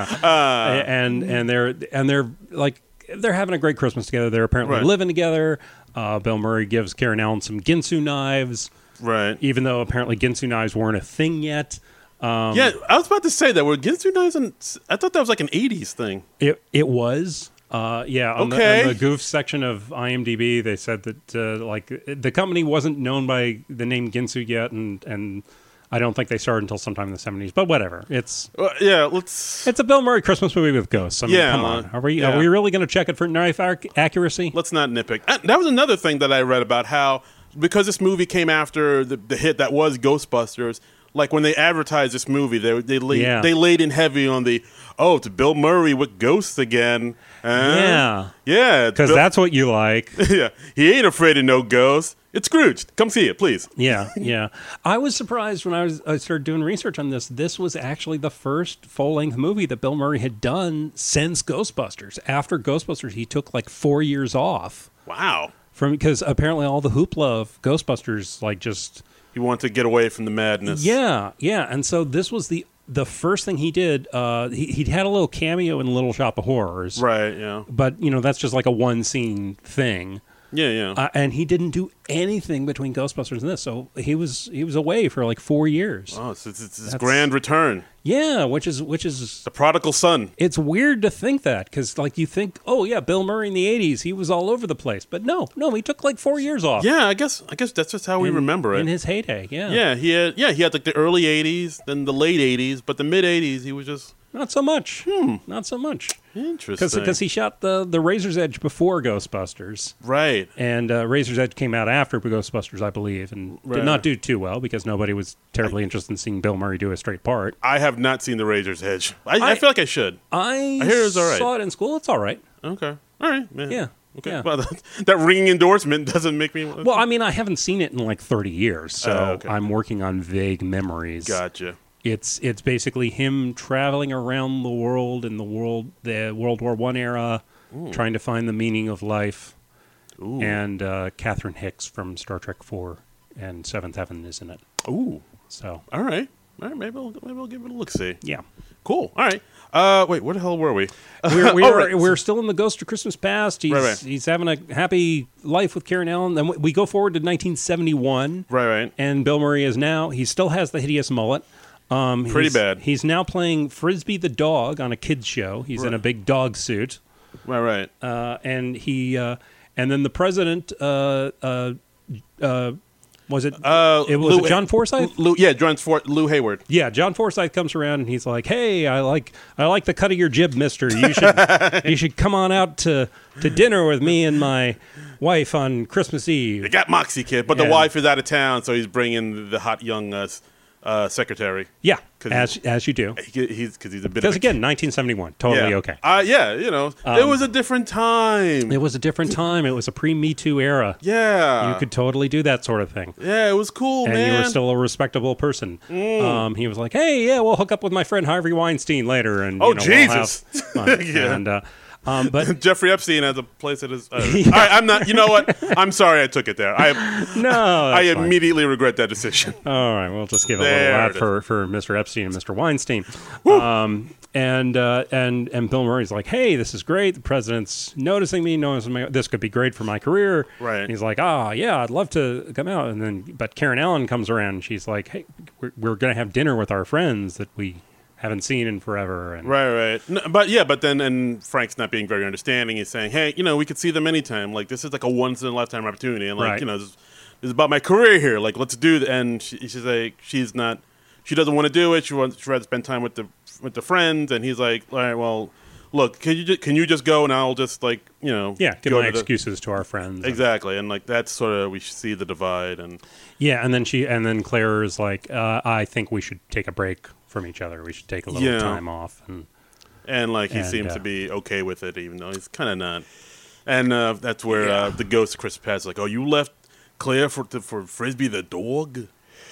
Uh, and and they're and they're like they're having a great Christmas together. They're apparently Right. living together. Uh, Bill Murray gives Karen Allen some Ginsu knives, right. even though apparently Ginsu knives weren't a thing yet. Um, Yeah, I was about to say that. Were Ginsu knives? And I thought that was like an eighties thing. It it was. Uh, yeah, on, Okay. the, on the goof section of I M D B, they said that uh, like the company wasn't known by the name Ginsu yet, and and I don't think they started until sometime in the seventies. But whatever, it's Well, yeah, let's it's a Bill Murray Christmas movie with ghosts. I mean, Yeah, come on, uh, are we yeah. are we really going to check it for knife ac- accuracy? let's not nitpick. Uh, That was another thing that I read about how because this movie came after the, the hit that was Ghostbusters. Like when they advertised this movie, they they laid, Yeah. they laid in heavy on the oh, it's Bill Murray with ghosts again. Uh, Yeah. yeah, it's Because Bill- that's what you like. yeah, he ain't afraid of no ghosts. It's Scrooge. Come see it, please. Yeah, yeah. I was surprised when I was I started doing research on this. This was actually the first full length movie that Bill Murray had done since Ghostbusters. After Ghostbusters, he took like four years off Wow, from because apparently all the hoopla of Ghostbusters like just he wanted to get away from the madness. yeah, yeah. And so this was the the first thing he did. Uh, he he'd had a little cameo in Little Shop of Horrors, right. Yeah, but you know that's just like a one scene thing. yeah, yeah. Uh, and he didn't do anything between Ghostbusters and this, so he was he was away for like four years. oh, it's, it's, it's his That's- grand return. Yeah, which is which is The prodigal son. it's weird to think that because like you think, oh yeah, Bill Murray in the eighties, he was all over the place, but no, no, he took like four years off. Yeah, I guess I guess that's just how we in- remember it. in his heyday. Yeah, yeah, he had yeah he had like the early eighties, then the late eighties, but the mid eighties he was just not so much. Hmm. Not so much interesting. because he shot the the Razor's Edge before Ghostbusters. right. And uh, Razor's Edge came out after Ghostbusters, I believe, and Right. did not do too well because nobody was terribly interested in seeing Bill Murray do a straight part. I have not seen the Razor's Edge. I, I, I- feel like I should. I, I hear it's all right. saw it in school. It's all right. Okay. All right. Man. Yeah. Okay. Yeah. Well, that, that ringing endorsement doesn't make me. Well, I mean, I haven't seen it in like thirty years, so Oh, okay. I'm working on vague memories. Gotcha. It's it's basically him traveling around the world in the world the World War One era, trying to find the meaning of life. Ooh. And uh, Catherine Hicks from Star Trek Four and Seventh Heaven is in it. Ooh. So All right. All right. Maybe I'll maybe I'll give it a look. See. yeah, Cool. All right. Uh, wait. Where the hell were we? we're we're, Oh, right. we're still in the Ghost of Christmas Past. He's Right, right. he's having a happy life with Karen Allen. Then we- we go forward to nineteen seventy-one. Right. Right. And Bill Murray is now, he still has the hideous mullet. Um, Pretty he's- bad. He's now playing Frisbee the dog on a kids show. He's in Right. a big dog suit. Right. Right. Uh, and he, uh, and then the president, uh, uh, uh, was it, Uh, it was Lou- it John Forsythe? Lou, yeah, John For- Lou Hayward. Yeah, John Forsythe comes around and he's like, "Hey, I like I like the cut of your jib, Mister. You should you should come on out to, to dinner with me and my wife on Christmas Eve." They got Moxie Kid, but Yeah. the wife is out of town, so he's bringing the hot young uh, s- uh, secretary. Yeah, 'Cause as as you do. He, he's because he's a bit. Because of a, again, nineteen seventy-one, totally yeah. okay. Uh, yeah, you know, it was a different time. It was a different time. It was a pre-Me Too era. yeah, You could totally do that sort of thing. Yeah, it was cool, And man. you were still a respectable person. Mm. Um, he was like, "Hey, yeah, we'll hook up with my friend Harvey Weinstein later." And Oh, you know, we'll Jesus. have fun." Yeah. And uh, Um, but Jeffrey Epstein has a place at his. Uh, yeah. I, I'm not. You know what? I'm sorry I took it there. I no, I fine. immediately regret that decision. All right, we'll just give a There little it laugh is. for, for Mister Epstein and Mister Weinstein. Um, and uh, and and Bill Murray's like, hey, this is great. The president's noticing me, noticing my, this could be great for my career. Right. And he's like, ah, yeah, I'd love to come out. And then, but Karen Allen comes around. And she's like, hey, we're, we're going to have dinner with our friends that we haven't seen in forever. And Right, right. No, but yeah, but then and Frank's not being very understanding. He's saying, hey, you know, we could see them anytime. Like this is like a once in a lifetime opportunity, and like Right. you know, this, this is about my career here. Like let's do. Th-. And she, she's like, she's not. She doesn't want to do it. She wants. She'd rather spend time with the with the friends. And he's like, all right, well, look, can you just, can you just go and I'll just like you know, yeah, give go my to the- excuses to our friends. Exactly, and like that's sort of we see the divide, and Yeah, and then she and then Claire is like, uh, I think we should take a break from each other. We should take a little Yeah. time off. And and like he And, seems uh, to be okay with it, even though he's kind of not. And uh, that's where Yeah. uh, the ghost of Chris Pratt's like, oh, you left Claire for to, for Frisbee the dog.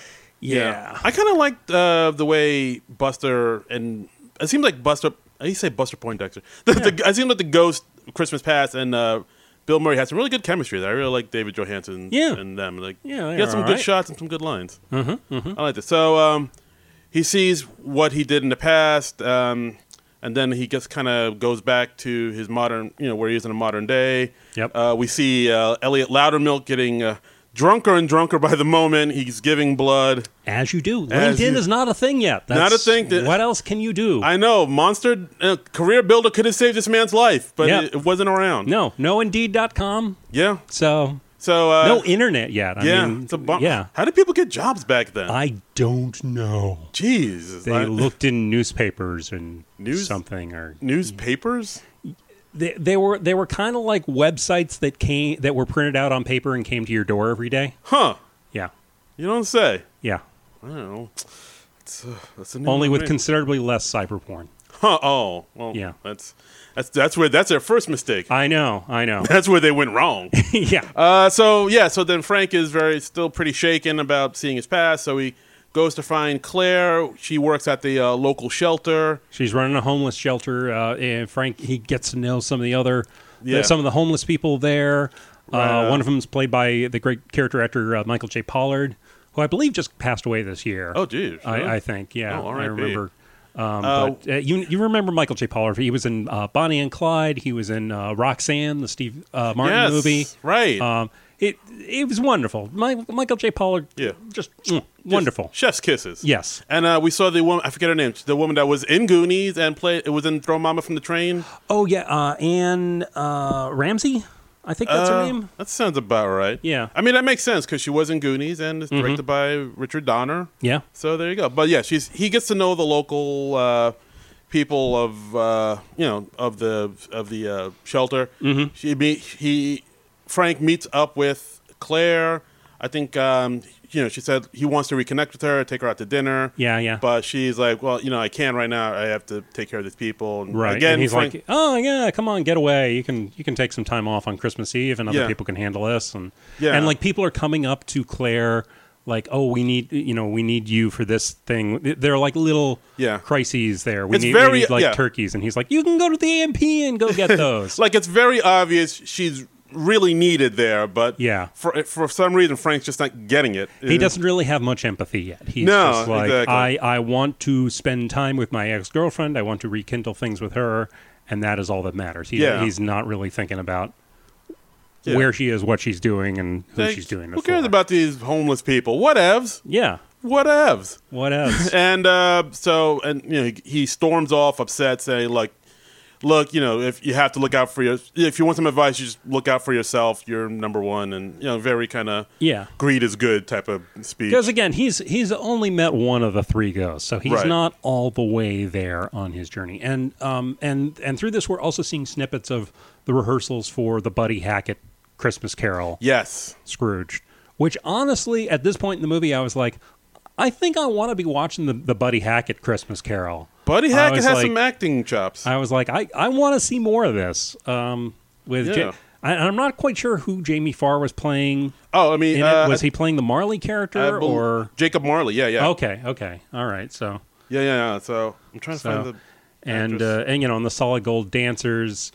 I kind of liked uh, the way Buster and it seemed like Buster. I used to say Buster Poindexter. The, the, I seemed like the ghost of Christmas Past and uh, Bill Murray had some really good chemistry there. I really like David Johansen Yeah. and them. Like, Yeah, he they had are some all good right. shots and some good lines. Mm-hmm, mm-hmm. I like this. So um, he sees what he did in the past, um, and then he just kind of goes back to his modern, you know, where he is in a modern day. Yep. Uh, we see uh, Elliot Loudermilk getting uh, drunker and drunker by the moment. He's giving blood. As you do. As LinkedIn you- is not a thing yet. That's, Not a thing that- what else can you do? I know, Monster uh, Career Builder could have saved this man's life, but Yeah. it, it wasn't around. no, no Indeed dot com. Yeah. So So uh, no internet yet. I yeah, mean, it's a bum- yeah. How did people get jobs back then? I don't know. Jeez, They I- looked in newspapers and News- something, or newspapers. they, they were they were kind of like websites that came that were printed out on paper and came to your door every day. Huh? Yeah, You don't say. yeah. I don't know. It's, uh, that's a new Only one with to me. considerably less cyber porn. Huh? Oh, well, Yeah. That's that's that's where that's their first mistake. I know, I know. That's where they went wrong. yeah. uh, so yeah, so then Frank is very still pretty shaken about seeing his past. So he goes to find Claire. She works at the uh, local shelter. She's running a homeless shelter, uh, and Frank he gets to know some of the other, Yeah. some of the homeless people there. Right. Uh, one of them is played by the great character actor uh, Michael J. Pollard, who I believe just passed away this year. Oh, geez. I, I think, yeah, Oh, I R I P. remember. Um, Uh, but uh, you you remember Michael J. Pollard? He was in uh, Bonnie and Clyde. He was in uh, Roxanne, the Steve uh, Martin yes, movie. right? Um, it it was wonderful. My, Michael J. Pollard, Yeah. just mm, wonderful. Chef's kisses. Yes. And uh, we saw the woman. I forget her name. The woman that was in Goonies and played. It was in Throw Mama from the Train. Oh yeah, uh, Anne uh, Ramsey. I think that's Uh, her name. That sounds about right. Yeah. I mean, that makes sense because she was in Goonies and it's directed Mm-hmm. by Richard Donner. Yeah. So there you go. But yeah, she's he gets to know the local uh, people of uh, you know of the of the uh, shelter. Mm-hmm. She meet he Frank meets up with Claire. I think um, you know she said he wants to reconnect with her, take her out to dinner. Yeah, yeah. But she's like, well, you know, I can't right now. I have to take care of these people. And Right. Again, and he's Frank, like, "Oh yeah, come on, get away. You can you can take some time off on Christmas Eve, and other Yeah. people can handle this." And Yeah. and like people are coming up to Claire, like, "Oh, we need you know we need you for this thing." They're like little Yeah. crises there. We It's need, very- we need like yeah. turkeys, and he's like, "You can go to the A M P and go get those." like it's very obvious she's really needed there, but Yeah. for for some reason Frank's just not getting it. He doesn't really have much empathy yet. He's No, just like, exactly. I, I want to spend time with my ex-girlfriend. I want to rekindle things with her, and that is all that matters. He, Yeah. He's not really thinking about Yeah. where she is, what she's doing, and who Like, she's doing it Who cares for. about these homeless people? Whatevs. Yeah. Whatevs. What else? And uh, so, and you know, he, he storms off, upset, saying, "Like, look, you know, if you have to look out for your, if you want some advice, you just look out for yourself. You're number one." And you know, very kind of Yeah. greed is good type of speech. Because again, he's he's only met one of the three ghosts, so he's Right. not all the way there on his journey. And um and and through this, we're also seeing snippets of the rehearsals for the Buddy Hackett Christmas Carol, Yes. Scrooge. Which honestly, at this point in the movie, I was like, I think I want to be watching the, the Buddy Hackett Christmas Carol. Buddy I Hackett was has like- some acting chops. I was like, I, I want to see more of this. Um, with Yeah. Ja- I, I'm not quite sure who Jamie Farr was playing oh, I mean, in uh, it. Was he playing the Marley character I bel- or? Jacob Marley? Yeah, yeah, Okay, okay, all right. So yeah, yeah, yeah. So I'm trying to So- find the and actress. uh, and you know, and the Solid Gold Dancers.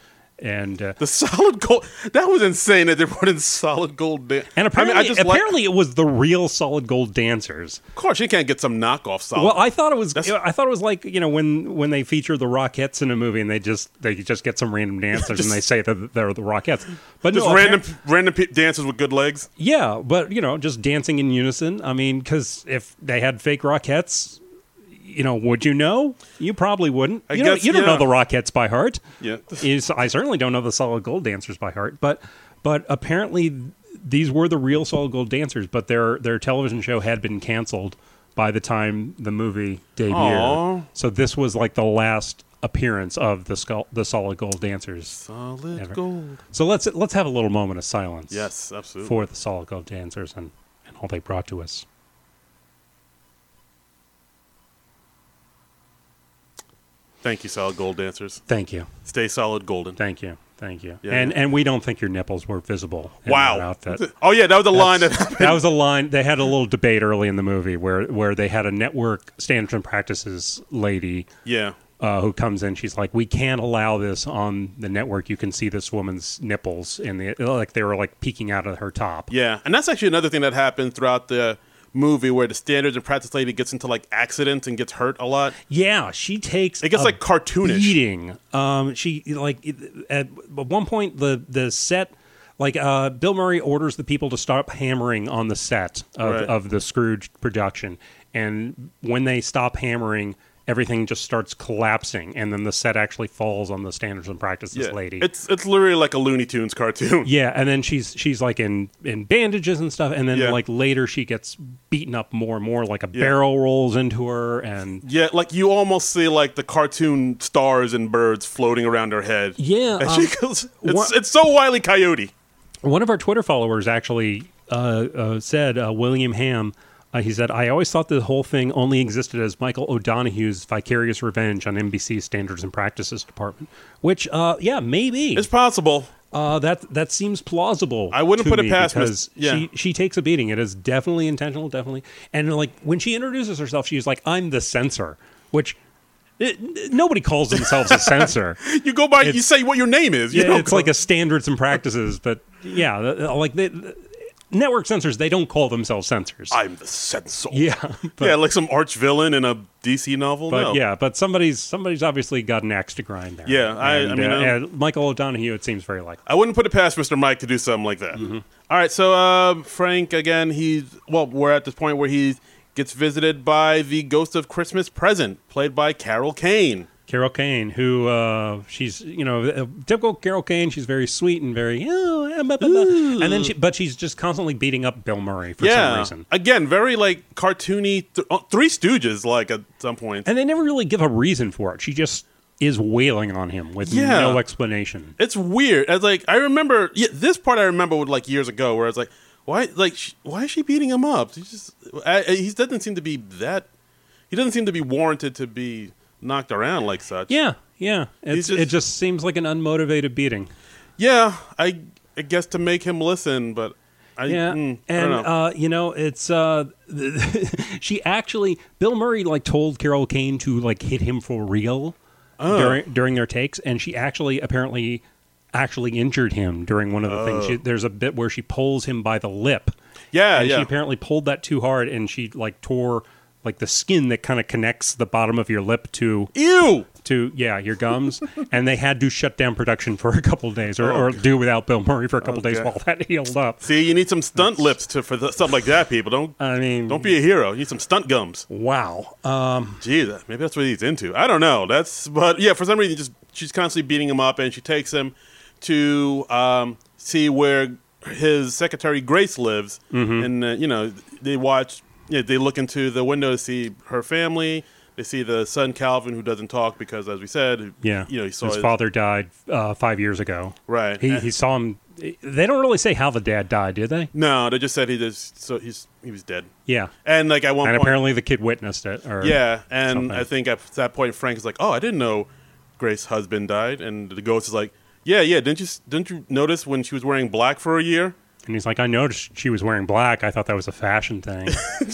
and uh, The solid gold. That was insane that they brought in solid gold. Dan- and apparently, I mean, I just apparently like, it was the real solid gold dancers. of course, you can't get some knockoff solid. Well, I thought it was. That's- I thought it was like you know when when they feature the Rockettes in a movie and they just they just get some random dancers Just- and they say that they're the Rockettes, but just no, random appar- random pe- dancers with good legs. yeah, but you know just dancing in unison. I mean, because if they had fake Rockettes, you know, would you know? You probably wouldn't. I you don't, guess, you don't yeah. know the Rockettes by heart. Yeah. You s- I certainly don't know the solid gold dancers by heart, but but apparently these were the real solid gold dancers, but their their television show had been canceled by the time the movie debuted. Aw. So this was like the last appearance of the skull, the solid gold dancers. Solid Ever. gold. So let's let's have a little moment of silence. Yes, absolutely. For the solid gold dancers and, and all they brought to us. Thank you, solid gold dancers. Thank you. Stay solid golden. Thank you. Thank you. Yeah. And and we don't think your nipples were visible in Wow. that outfit. Oh yeah, that was a line that That was a line. They had a little debate early in the movie where, where they had a network standards and practices lady yeah. uh, who comes in. She's like, "We can't allow this on the network. You can see this woman's nipples in the like they were like peeking out of her top." Yeah, and that's actually another thing that happened throughout the movie where the standards and practice lady gets into like accidents and gets hurt a lot. Yeah, she takes It gets a like cartoonish. beating. Um, she like at one point the the set. Like uh, Bill Murray orders the people to stop hammering on the set of, Right. of the Scrooge production, and when they stop hammering, everything just starts collapsing, and then the set actually falls on the standards and practices Yeah. lady. It's it's literally like a Looney Tunes cartoon. Yeah, and then she's she's like in, in bandages and stuff, and then Yeah. like later she gets beaten up more and more, like a barrel rolls into her, and Yeah, like you almost see like the cartoon stars and birds floating around her head. yeah. And um, she goes, it's, what- it's so Wile E. Coyote. One of our Twitter followers actually uh, uh, said, uh, William Ham, uh, he said, "I always thought the whole thing only existed as Michael O'Donoghue's vicarious revenge on N B C's Standards and Practices Department." Which, uh, yeah, maybe. It's possible. Uh, that that seems plausible. I wouldn't to put it me past Miss- because yeah. she she takes a beating. It is definitely intentional, definitely. And like when she introduces herself, she's like, "I'm the censor," which it, nobody calls themselves a censor. You go by, you It's- say what your name is. You Yeah, don't it's go- like a standards and practices, but yeah, the- the- like the network censors, they don't call themselves censors. I'm the censor. yeah, but, yeah, like some arch villain in a D C novel. but no. yeah, but somebody's somebody's obviously got an axe to grind there. Yeah, I- I and, mean, uh, um, and Michael O'Donoghue, it seems very likely. I wouldn't put it past Mister Mike to do something like that. Mm-hmm. All right, so uh, Frank again. He's well. We're at this point where he gets visited by the ghost of Christmas Present, played by Carol Kane. Carol Kane, who uh, she's you know uh, typical Carol Kane. She's very sweet and very oh, ah, blah, blah, blah. and then she, but she's just constantly beating up Bill Murray for some Yeah, reason. again, very like cartoony. Th- oh, Three Stooges, like at some point. And they never really give a reason for it. She just is wailing on him with Yeah. no explanation. It's weird. As like I remember, yeah, this part I remember with like years ago, where it's like, why, like, sh- why is she beating him up? He just, I, I- he doesn't seem to be that. He doesn't seem to be warranted to be knocked around like such. Yeah, yeah. It's, just- it just seems like an unmotivated beating. yeah. I, I guess to make him listen, but I, Yeah, mm, I and don't know. uh, you know, it's uh, she actually Bill Murray like told Carol Kane to like hit him for real Oh. during during their takes, and she actually apparently actually injured him during one of the things. She, there's a bit where she pulls him by the lip. yeah, and yeah. she apparently pulled that too hard, and she like tore like the skin that kind of connects the bottom of your lip to Ew. to yeah your gums, and they had to shut down production for a couple of days, or, Oh, or do without Bill Murray for a couple Oh, days God. while that healed up. See, you need some stunt lips to for the, stuff like that. People don't I mean, don't be a hero. You need some stunt gums. wow. Um, Gee, that, maybe that's what he's into. I don't know. That's but yeah, for some reason, just she's constantly beating him up, and she takes him to um, see where his secretary Grace lives, Mm-hmm. and uh, you know they watch. Yeah, they look into the window to see her family. They see the son Calvin, who doesn't talk because, as we said, yeah, you know, he saw his his, father died uh, five years ago. right. He And- he saw him. They don't really say how the dad died, did they? no, they just said he just so he's he was dead, Yeah, and like at one and point, apparently the kid witnessed it. Or, yeah, and something. I think at that point Frank is like, "Oh, I didn't know Grace's husband died," and the ghost is like, "Yeah, yeah, didn't you didn't you notice when she was wearing black for a year?" and he's like, I noticed she was wearing black. I thought that was a fashion thing.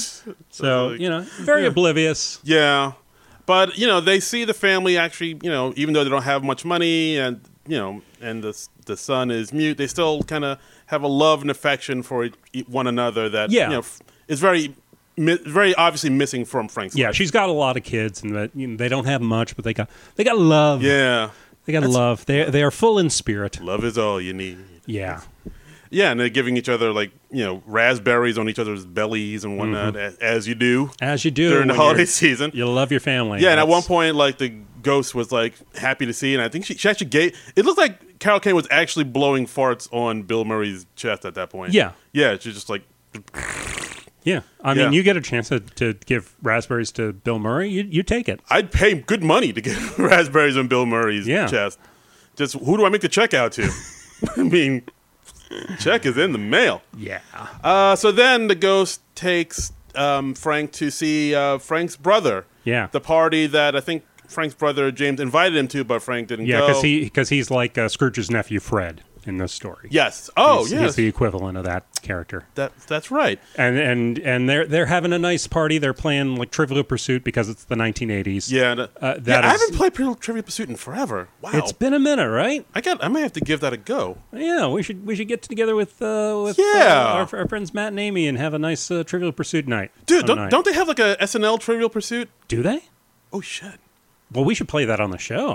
so like- you know, very yeah. oblivious. Yeah, but you know they see the family actually, you know, even though they don't have much money and you know, and the the son is mute. They still kind of have a love and affection for e- e- one another that Yeah. you know f- is very mi- very obviously missing from Frank's Yeah, life. she's got a lot of kids, and that, you know, they don't have much, but they got they got love. Yeah, They got love. They they are full in spirit. love is all you need. Yeah. Yeah, and they're giving each other like you know raspberries on each other's bellies and whatnot, as, as you do As you do during the when you're- holiday season. You love your family. Yeah, and at one That's- point, like the ghost was like happy to see, and I think she, she actually gave. It looked like Carol Kane was actually blowing farts on Bill Murray's chest at that point. Yeah. yeah, she's just like, Yeah. I Yeah. mean, you get a chance to, to give raspberries to Bill Murray, you you take it. I'd pay good money to get raspberries on Bill Murray's Yeah. chest. Just who do I make the check out to? I mean, check is in the mail. Yeah. Uh, so then the ghost takes um, Frank to see uh, Frank's brother. Yeah. The party that I think Frank's brother James invited him to, but Frank didn't Yeah, go. because he because he's like uh, Scrooge's nephew Fred in this story. Yes. Oh, he's, yes. he's the equivalent of that character. that that's right. And and and they're they're having a nice party. They're playing like Trivial Pursuit because it's the nineteen eighties. Yeah. and, uh, Uh, yeah, that I is- haven't played Tri- Trivia Pursuit in forever. Wow. It's been a minute, right? I got. I might have to give that a go. Yeah, we should we should get together with uh, with Yeah. uh, our, our friends Matt and Amy and have a nice uh, Trivial Pursuit night. Dude, Some don't, night. don't they have like a S N L Trivial Pursuit? do they? Oh shit. Well, we should play that on the show.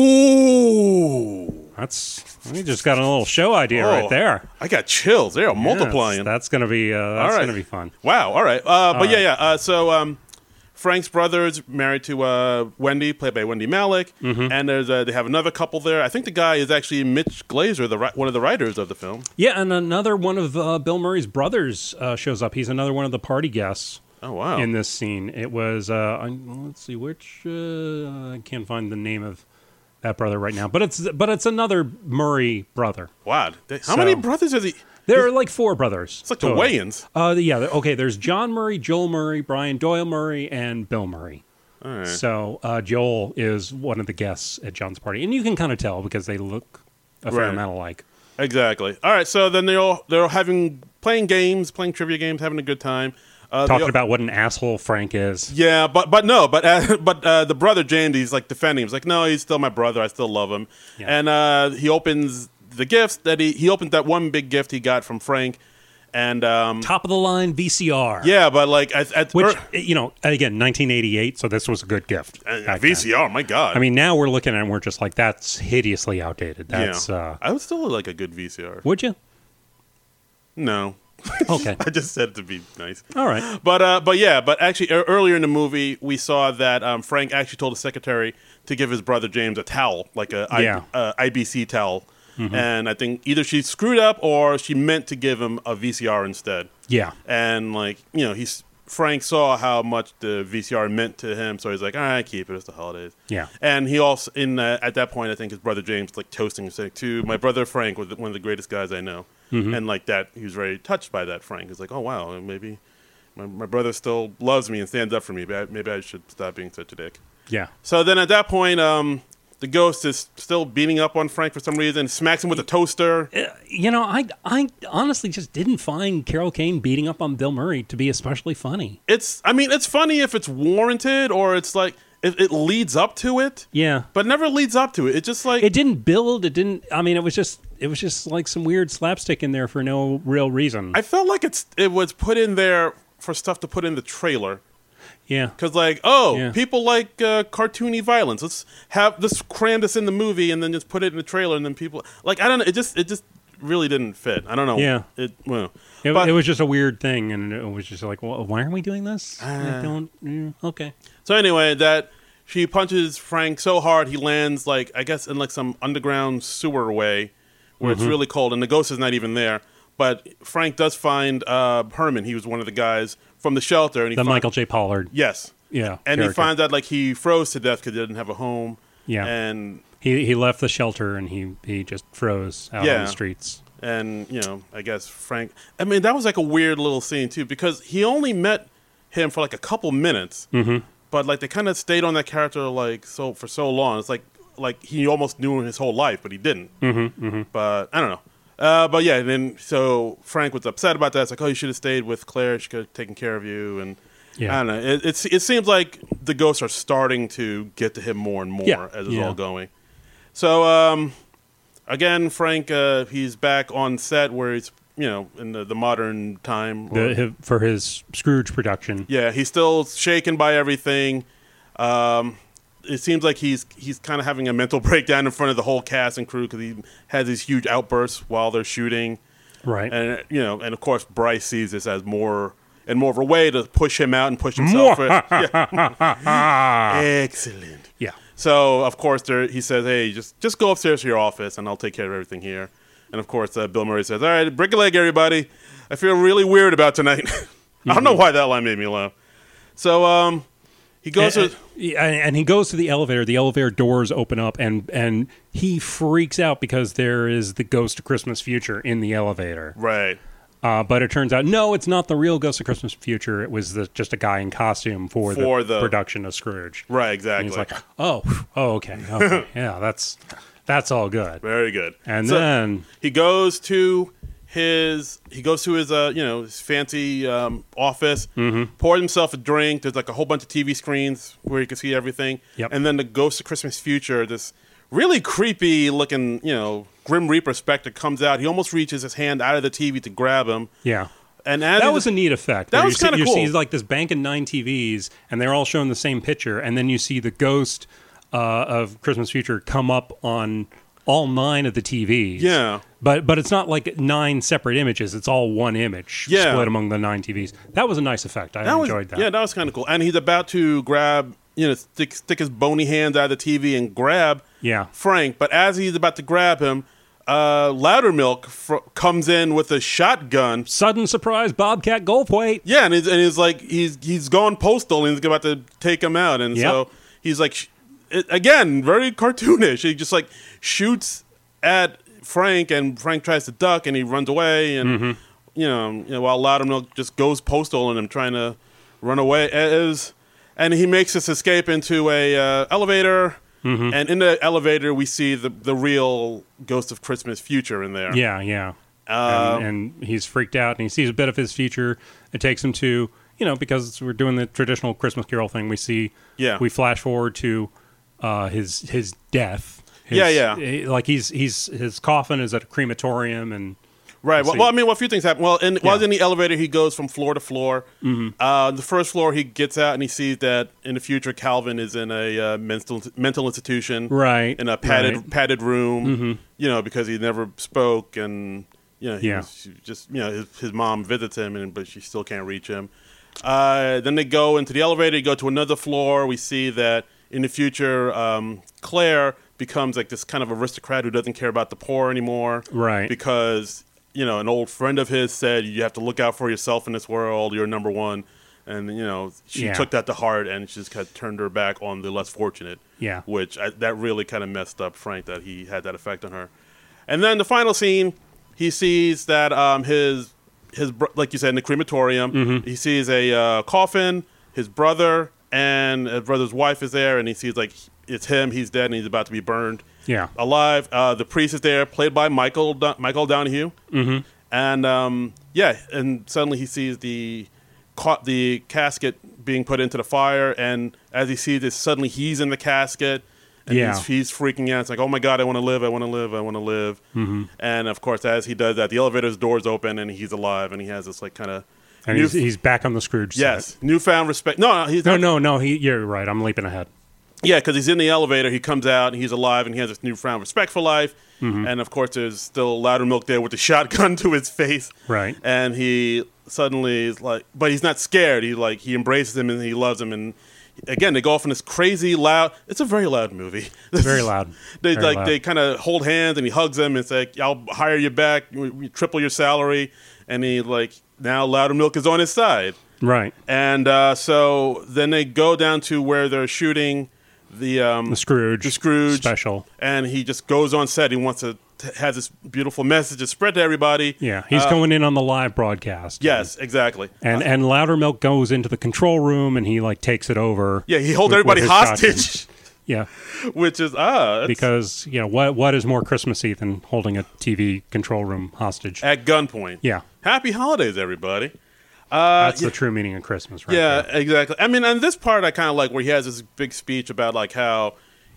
Ooh. That's we just got a little show idea Oh, right there. I got chills. They are Yes, multiplying. that's gonna be uh, that's All right. gonna be fun. Wow. All right. Uh, but All yeah, right. yeah. Uh, so um, Frank's brother is married to uh, Wendy, played by Wendy Malick, Mm-hmm. and there's uh, they have another couple there. I think the guy is actually Mitch Glazer, the ri- one of the writers of the film. Yeah, and another one of uh, Bill Murray's brothers uh, shows up. He's another one of the party guests Oh wow. in this scene. It was uh, I, let's see which uh, I can't find the name of that brother right now, but it's but it's another Murray brother. wow. They- How So- many brothers are the? There are like four brothers. It's like the total. Wayans. Uh, yeah. Okay. There's John Murray, Joel Murray, Brian Doyle Murray, and Bill Murray. All right. So uh, Joel is one of the guests at John's party, and you can kind of tell because they look a fair Right. amount alike. Exactly. All right. So then they're all they're all having playing games, playing trivia games, having a good time. Uh, they Talking all- about what an asshole Frank is. Yeah, but but no, but uh, but uh, the brother James, he's like defending him. He's like, no, he's still my brother. I still love him. Yeah. And uh, he opens the gifts that he he opened that one big gift he got from Frank, and um, Top of the line V C R. yeah, but like at, at Which, er, you know, again, nineteen eighty-eight, so this was a good gift. uh, back V C R, my God. then. I mean, now we're looking at it and we're just like, that's hideously outdated. That's, yeah. uh, I would still like a good V C R. would you? No, Okay. I just said to be nice. All right. But uh, but yeah, but actually e- earlier in the movie we saw that um, Frank actually told the secretary to give his brother James a towel, like a I- Yeah. uh, I B C towel, Mm-hmm. and I think either she screwed up or she meant to give him a V C R instead. Yeah. And like you know, he's Frank saw how much the V C R meant to him, so he's like, all right, keep it. It's the holidays. Yeah. And he also in uh, at that point, I think his brother James like toasting, saying to my brother Frank was one of the greatest guys I know, Mm-hmm. and like that, he was very touched by that. Frank he's like, oh wow, maybe my, my brother still loves me and stands up for me. Maybe I, maybe I should stop being such a dick. Yeah. So then at that point, um, the ghost is still beating up on Frank for some reason, smacks him with a toaster. Uh, You know, I, I honestly just didn't find Carol Kane beating up on Bill Murray to be especially funny. It's I mean, it's funny if it's warranted or it's like if it leads up to it. Yeah. But never leads up to it. It's just like It didn't build. It didn't. I mean, it was just. It was just like some weird slapstick in there for no real reason. I felt like it's it was put in there for stuff to put in the trailer. yeah. Because like, oh, Yeah. people like uh, cartoony violence. Let's have this cram this in the movie and then just put it in the trailer and then people like I don't know. It just it just really didn't fit. I don't know. Yeah. It well. It, but- it was just a weird thing, and it was just like, well, why are we doing this? I don't. mm, okay. So anyway, that she punches Frank so hard he lands like I guess in like some underground sewer way where Mm-hmm. it's really cold and the ghost is not even there. But Frank does find uh, Herman. He was one of the guys from the shelter, and he The fin- Michael J. Pollard. yes, Yeah. and he character. finds out like he froze to death because he didn't have a home. Yeah. and He he left the shelter and he he just froze out on Yeah. the streets. and you know I guess Frank. I mean that was like a weird little scene too because he only met him for like a couple minutes, Mm-hmm. but like they kind of stayed on that character like so for so long. It's like like he almost knew him his whole life, but he didn't. Mm-hmm, mm-hmm. But I don't know. Uh, but yeah, and then so Frank was upset about that. It's like, oh, you should have stayed with Claire. She could have taken care of you. And Yeah. I don't know. It, it's it seems like the ghosts are starting to get to him more and more Yeah, as it's yeah. all going. So um, again, Frank, uh, he's back on set where he's, you know, in the, the modern time. The, his, for his Scrooge production. Yeah, he's still shaken by everything. Um, it seems like he's he's kind of having a mental breakdown in front of the whole cast and crew because he has these huge outbursts while they're shooting. Right. And, you know, and of course, Bryce sees this as more and more of a way to push him out and push himself. Yeah. Excellent. Yeah. So, of course, there, he says, hey, just just go upstairs to your office, and I'll take care of everything here. And, of course, uh, Bill Murray says, all right, break a leg, everybody. I feel really weird about tonight. mm-hmm. I don't know why that line made me laugh. So, um, he goes and, to... And, and he goes to the elevator. The elevator doors open up, and, and he freaks out because there is the Ghost of Christmas Future in the elevator. Right. Uh, but it turns out, no, it's not the real Ghost of Christmas Future. It was the, just a guy in costume for, for the, the production of Scrooge. Right, exactly. And he's like, oh, oh, okay, okay, yeah, that's that's all good. Very good. And so then he goes to his he goes to his uh you know his fancy um, office, mm-hmm. pours himself a drink. There's like a whole bunch of T V screens where you can see everything. Yep. And then the Ghost of Christmas Future, this really creepy looking, you know, Grim Reaper specter comes out. He almost reaches his hand out of the T V to grab him. Yeah. And as that was a neat effect. That was kind of cool. You see like this bank of nine T Vs, and they're all showing the same picture, and then you see the ghost uh, of Christmas Future come up on all nine of the T Vs. Yeah. But but it's not like nine separate images. It's all one image yeah. split among the nine T Vs. That was a nice effect. I that enjoyed was, that. Yeah, that was kind of cool. And he's about to grab, you know, stick, stick his bony hands out of the T V and grab yeah. Frank. But as he's about to grab him, uh, Loudermilk fr- comes in with a shotgun. Sudden surprise, Bobcat Goldthwait. Yeah, and he's, and he's like, he's he's gone postal and he's about to take him out. And yep. so he's like, sh- it, again, very cartoonish. He just like shoots at Frank, and Frank tries to duck, and he runs away, and mm-hmm. you, know, you know, while Loudermilk just goes postal on him, trying to run away. As and he makes this escape into a uh, elevator, mm-hmm. and in the elevator we see the the real Ghost of Christmas Future in there. Yeah, yeah. Um, and, and he's freaked out, and he sees a bit of his future. It takes him to, you know, because we're doing the traditional Christmas Carol thing. We see, yeah, we flash forward to uh, his his death. His, yeah, yeah. He, like he's he's his coffin is at a crematorium, and right. Well, well, I mean, well, a few things happen. Well, in, while yeah. he's in the elevator, he goes from floor to floor. Mm-hmm. Uh, the first floor, he gets out and he sees that in the future, Calvin is in a uh, mental mental institution, right, in a padded right. padded room. Mm-hmm. You know, because he never spoke, and you know, he yeah. was just you know, his, his mom visits him, and but she still can't reach him. Uh, then they go into the elevator. You go to another floor. We see that in the future, um, Claire becomes like this kind of aristocrat who doesn't care about the poor anymore. Right. Because, you know, an old friend of his said, you have to look out for yourself in this world. You're number one. And, you know, she yeah. took that to heart, and she just kind of turned her back on the less fortunate. Yeah. Which, I, that really kind of messed up Frank, that he had that effect on her. And then the final scene, he sees that um, his, his bro- like you said, in the crematorium, mm-hmm. he sees a uh, coffin, his brother, and his brother's wife is there, and he sees, like, it's him, he's dead, and he's about to be burned yeah. alive. Uh, the priest is there, played by Michael Do- Michael Donahue. Mm-hmm. And, um, yeah, and suddenly he sees the ca- the casket being put into the fire, and as he sees this, suddenly he's in the casket, and yeah. he's, he's freaking out. It's like, oh, my God, I want to live, I want to live, I want to live. Mm-hmm. And, of course, as he does that, the elevator's doors open, and he's alive, and he has this, like, kind of... And he's, he's back on the Scrooge Yes, set. newfound respect. No, no, he's no, not, no, no. He, you're right. I'm leaping ahead. Yeah, because he's in the elevator. He comes out, and he's alive, and he has this newfound respect for life. Mm-hmm. And, of course, there's still Loudermilk there with the shotgun to his face. Right. And he suddenly is like, but he's not scared. He, like, he embraces him, and he loves him. And, again, they go off in this crazy, loud... It's a very loud movie. Very loud. they very like loud. They kind of hold hands, and he hugs him, and it's like, I'll hire you back, we, we triple your salary. And he, like, now Loudermilk is on his side. Right. And uh, so then they go down to where they're shooting the um, the Scrooge, the Scrooge special, and he just goes on set. He wants to t- have this beautiful message to spread to everybody. Yeah, he's uh, going in on the live broadcast. Yes, exactly. And and Loudermilk goes into the control room and he like takes it over. Yeah, he holds with, everybody with hostage. Yeah, which is ah uh, because you know what what is more Christmassy than holding a T V control room hostage at gunpoint? Yeah. Happy holidays, everybody. Uh, That's yeah, the true meaning of Christmas, right? Yeah, there. exactly. I mean, and this part I kind of like, where he has this big speech about like how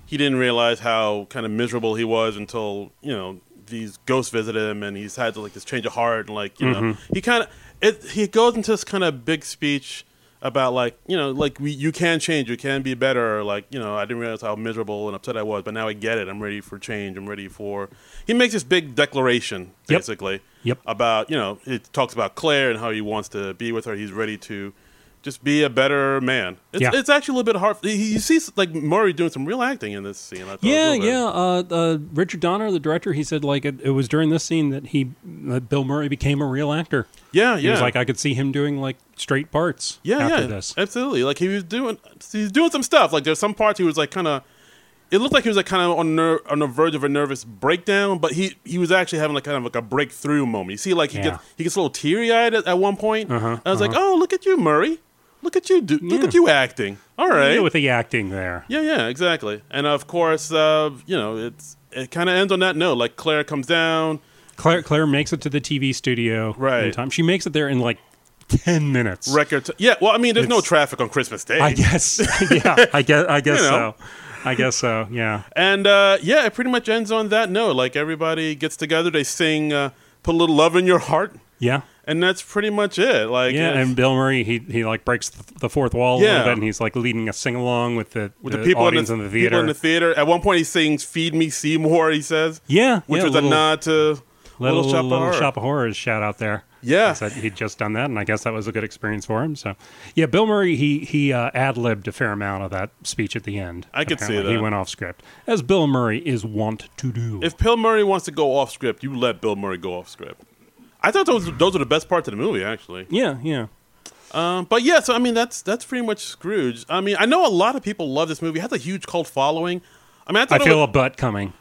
he didn't realize how kind of miserable he was until, you know, these ghosts visit him, and he's had to, like, this change of heart, and, like, you Mm-hmm. know, he kind of, it. he goes into this kind of big speech about, like, you know, like, we, you can change, you can be better, like, you know, I didn't realize how miserable and upset I was, but now I get it, I'm ready for change, I'm ready for, he makes this big declaration, Yep. basically, Yep. about, you know, it talks about Claire and how he wants to be with her, he's ready to just be a better man. It's, Yeah. it's actually a little bit hard. You see, like, Murray doing some real acting in this scene. I thought it was a Yeah, little bit- yeah. Uh, uh, Richard Donner, the director, he said like it, it was during this scene that he, that Bill Murray became a real actor. yeah, He yeah. was like, I could see him doing like straight parts. yeah, after yeah, this. absolutely. Like, he was doing, he's doing some stuff. Like, there's some parts he was like kind of. It looked like he was like kind of on ner- on the verge of a nervous breakdown, but he, he was actually having like kind of like a breakthrough moment. You see, like he Yeah. gets he gets a little teary eyed at, at one point. Uh-huh, And I was like, oh, look at you, Murray. Look at you, do- look Yeah. at you acting. All right. Yeah, with the acting there. Yeah, yeah, exactly. And of course, uh, you know, it's it kind of ends on that note. Like, Claire comes down. Claire Claire makes it to the T V studio Right. in time. She makes it there in like ten minutes. Record. T- yeah, well, I mean, there's no It's- traffic on Christmas Day. I guess. yeah, I guess. I guess You know. so. I guess so. Yeah. And uh, yeah, it pretty much ends on that note. Like, everybody gets together, they sing uh, "Put a Little Love in Your Heart," Yeah. and that's pretty much it. Like, Yeah, uh, and Bill Murray, he he like breaks th- the fourth wall a Yeah. little bit, and he's like leading a sing along with the, with the, people in audience the, in the people theater. in the theater. At one point, he sings "Feed Me Seymour." He says, yeah, which yeah, was little, a nod to little, Little Shop of little Horror. Shop of Horrors shout out there. Yeah. He said he'd just done that, and I guess that was a good experience for him. So, yeah, Bill Murray, he he uh, ad-libbed a fair amount of that speech at the end. I could see apparently. He that. went off script, as Bill Murray is wont to do. If Bill Murray wants to go off script, you let Bill Murray go off script. I thought those those were the best parts of the movie, actually. yeah, yeah. Um, but yeah, so I mean, that's that's pretty much Scrooge. I mean, I know a lot of people love this movie. It has a huge cult following. I mean, I I thought it feel was, a butt coming.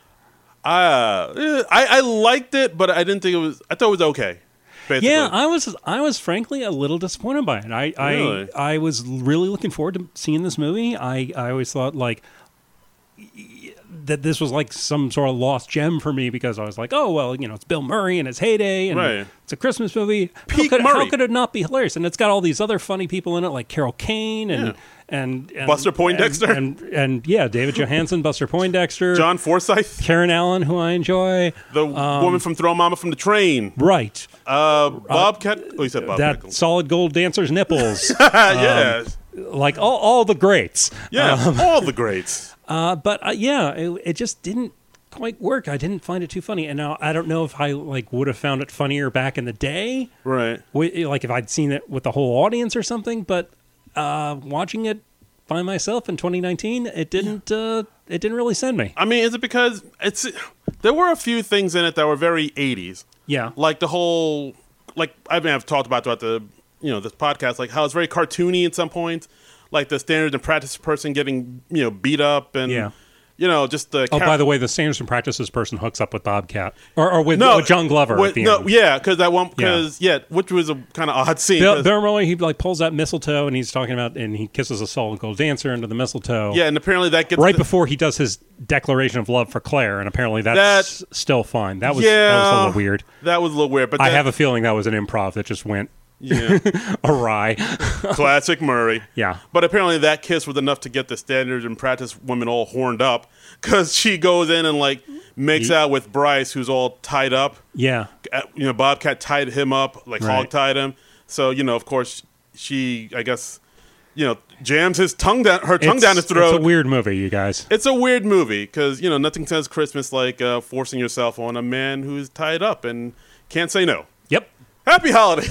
uh, eh, I I liked it, but I didn't think it was. I thought it was okay. Basically. Yeah, I was I was frankly a little disappointed by it. I Really? I, I was really looking forward to seeing this movie. I, I always thought like that this was like some sort of lost gem for me because I was like, oh well, you know, it's Bill Murray in his heyday, and Right. it's a Christmas movie. How Peak could, Murray. how could it not be hilarious? And it's got all these other funny people in it, like Carol Kane and Yeah. and, and Buster Poindexter. and, and and yeah, David Johansen, Buster Poindexter, John Forsythe, Karen Allen, who I enjoy. the woman from Throw Mama from the Train, Right, uh, Bobcat. Oh, you said Bob. that Nichols. solid gold dancer's nipples. yeah, Like all, all the greats. yeah, all the greats. Uh, but uh, yeah, it, it just didn't quite work. I didn't find it too funny. And now I don't know if I like would have found it funnier back in the day, Right. wi- like if I'd seen it with the whole audience or something. But uh, watching it by myself in twenty nineteen, it didn't. Uh, it didn't really send me. I mean, is it because it's there were a few things in it that were very eighties, Yeah, like the whole, like I mean, I've talked about throughout the you know this podcast, like how it's very cartoony at some points, like the standard and practice person getting you know beat up and Yeah. you know just the. Oh, char- by the way, the Standards and Practices person hooks up with Bobcat, or, or with, no, with John Glover with- at the no, end. yeah, because that one, because yeah. which was a kind of odd scene. Bill, 'cause- Bill Murray, he like pulls that mistletoe and he's talking about, and he kisses a solid gold dancer into the mistletoe. yeah, and apparently that gets right the- before he does his declaration of love for Claire, and apparently that's still fine. That was yeah, that was a little weird. That was a little weird, but I that- have a feeling that was an improv that just went yeah, awry. classic Murray. Yeah. But apparently that kiss was enough to get the standards and practice women all horned up because she goes in and like makes Ye- out with Bryce, who's all tied up. Yeah, Uh, You know, Bobcat tied him up, like Right. hog tied him. So you know, of course, she, I guess, you know, jams his tongue down, her tongue it's, down his throat. It's a weird movie, you guys. It's a weird movie because you know nothing says Christmas like uh, forcing yourself on a man who's tied up and can't say no. Yep. Happy holidays.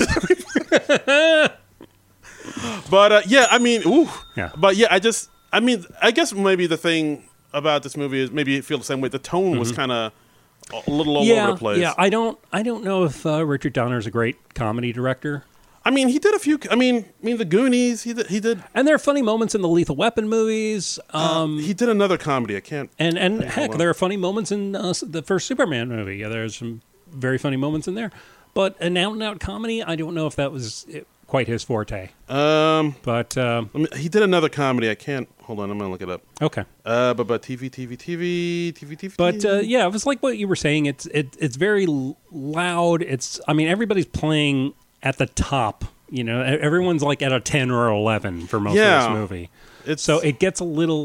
But uh, yeah, I mean, ooh. Yeah. But yeah, I just, I mean, I guess maybe the thing about this movie is maybe it feels the same way. The tone was kind of a little all Mm-hmm. yeah, over the place. yeah. I don't, I don't know if uh, Richard Donner is a great comedy director. I mean, he did a few. I mean, I mean, the Goonies. He did. He did. And there are funny moments in the Lethal Weapon movies. Um, he did another comedy. I can't. And and Hold heck, on. there are funny moments in uh, the first Superman movie. Yeah, there's some very funny moments in there. But an out and out comedy, I don't know if that was uh, quite his forte. Um, But um, I mean, he did another comedy. I can't. Hold on, I'm gonna look it up. okay. Uh, but but T V, T V, T V, T V, T V. But uh, yeah, it was like what you were saying. It's it, it's very l- loud. It's I mean everybody's playing at the top. You know, E- everyone's like at a ten or eleven for most Yeah. of this movie. it's So it gets a little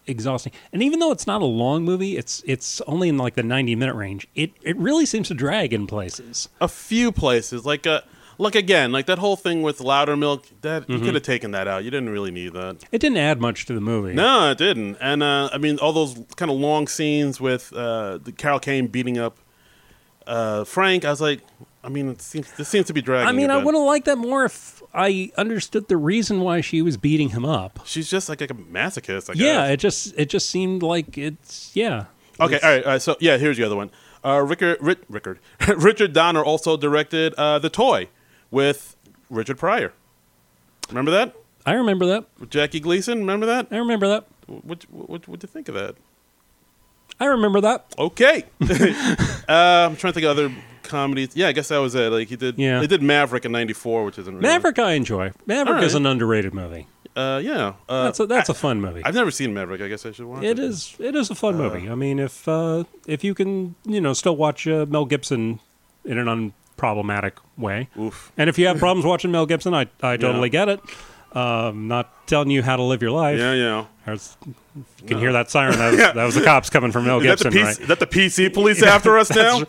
exhausting. And even though it's not a long movie, it's it's only in like the ninety minute range. It it really seems to drag in places. A few places, like uh, like again, like that whole thing with Loudermilk. That you could have taken that out. You didn't really need that. It didn't add much to the movie. No, it didn't. And uh, I mean, all those kind of long scenes with uh, the Carol Kane beating up uh, Frank. I was like, I mean, it seems this seems to be dragging. I mean, a I bit. would have liked that more if I understood the reason why she was beating him up. She's just like, like a masochist. I Yeah, guess. it just it just seemed like it's yeah. Okay, It's- all right, all right. So yeah, here's the other one. Uh, Rickard, Rit, Rickard, Richard Donner also directed uh, The Toy with Richard Pryor. Remember that? I remember that. With Jackie Gleason. Remember that? I remember that. What what what'd you think of that? I remember that. Okay. uh, I'm trying to think of other comedies. Yeah, I guess that was it. Like he did. Yeah. He did Maverick in ninety-four, which isn't really, Maverick I enjoy. Maverick All is right. an underrated movie. Uh, yeah. Uh, That's a, that's a fun movie. I've never seen Maverick. I guess I should watch it. It is it is a fun movie. I mean, if uh, if you can, you know, still watch uh, Mel Gibson in an unproblematic way, Oof. and if you have problems watching Mel Gibson, I I totally Yeah. get it. Um, not telling you how to live your life. Yeah, yeah. There's- you can hear that siren. That was, that was the cops coming from Mel Is that, the Gibson, P- right? is that the P C police after us now?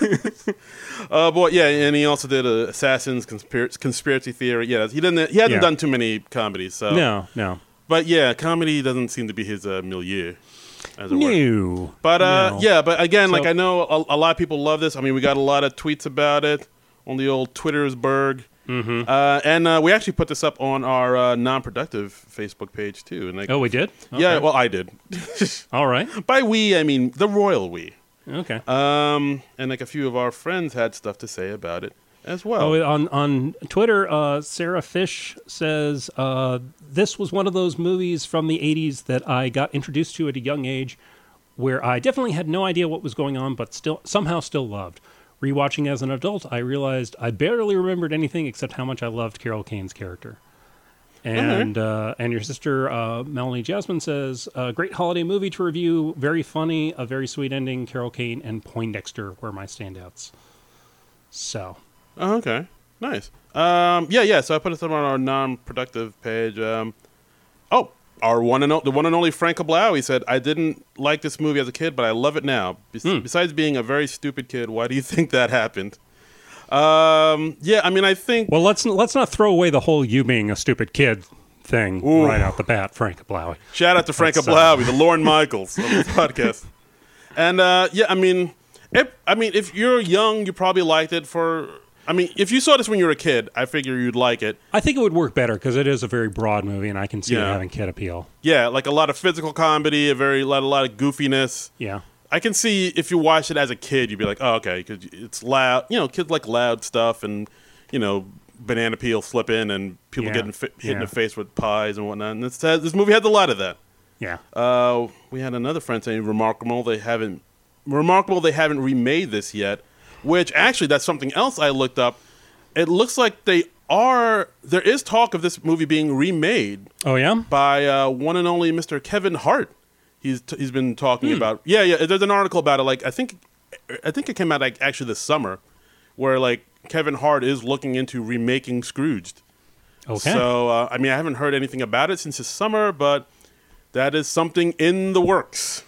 uh, boy, yeah, and he also did uh, Assassin's Conspir- Conspiracy Theory. Yeah, he didn't. He hadn't Yeah. done too many comedies. So. No, no, But yeah, comedy doesn't seem to be his uh, milieu, as it were. no. But uh, No. yeah, but again, So- like I know a, a lot of people love this. I mean, we got a lot of tweets about it on the old Twittersburg. Mm-hmm. Uh, and uh, we actually put this up on our uh, non-productive Facebook page too. And like, Oh, we did. yeah, Okay. well, I did. all right. By we, I mean the royal we. Okay. Um, and like a few of our friends had stuff to say about it as well. Oh, on on Twitter, uh, Sarah Fish says uh, this was one of those movies from the eighties that I got introduced to at a young age, where I definitely had no idea what was going on, but still somehow still loved. Rewatching as an adult, I realized I barely remembered anything except how much I loved Carol Kane's character. And uh, and your sister uh, Melanie Jasmine says, uh, great holiday movie to review, very funny, a very sweet ending. Carol Kane and Poindexter were my standouts. So. Oh, okay, nice. Um, yeah, yeah. So I put it up on our non-productive page. Um, oh, our one and o- the one and only Frank Blau. He said, "I didn't like this movie as a kid, but I love it now. Bes- Hmm. Besides being a very stupid kid, why do you think that happened?" Um, yeah, I mean, I think. Well, let's let's not throw away the whole you being a stupid kid thing Ooh. right out the bat, Frank Blowy. Shout out to Frank That's, uh, Blaui, the Lorne Michaels of this podcast. And uh, yeah, I mean, if, I mean, if you're young, you probably liked it. For I mean, if you saw this when you were a kid, I figure you'd like it. I think it would work better because it is a very broad movie, and I can see it Yeah. having kid appeal. Yeah, like a lot of physical comedy, a very lot, a lot of goofiness. Yeah, I can see if you watched it as a kid, you'd be like, oh, okay, because it's loud. You know, kids like loud stuff, and you know, banana peel flipping, and people Yeah. getting fi- hit in Yeah. the face with pies and whatnot. And this has, this movie had a lot of that. yeah. Uh, we had another friend saying, "Remarkable, they haven't remarkable they haven't remade this yet." Which actually, that's something else I looked up. It looks like they are. There is talk of this movie being remade Oh yeah. by uh, one and only Mister Kevin Hart. He's t- he's been talking Hmm. about. Yeah, yeah. There's an article about it. Like I think, I think it came out like actually this summer, where like Kevin Hart is looking into remaking Scrooged. Okay. So uh, I mean, I haven't heard anything about it since this summer, but that is something in the works.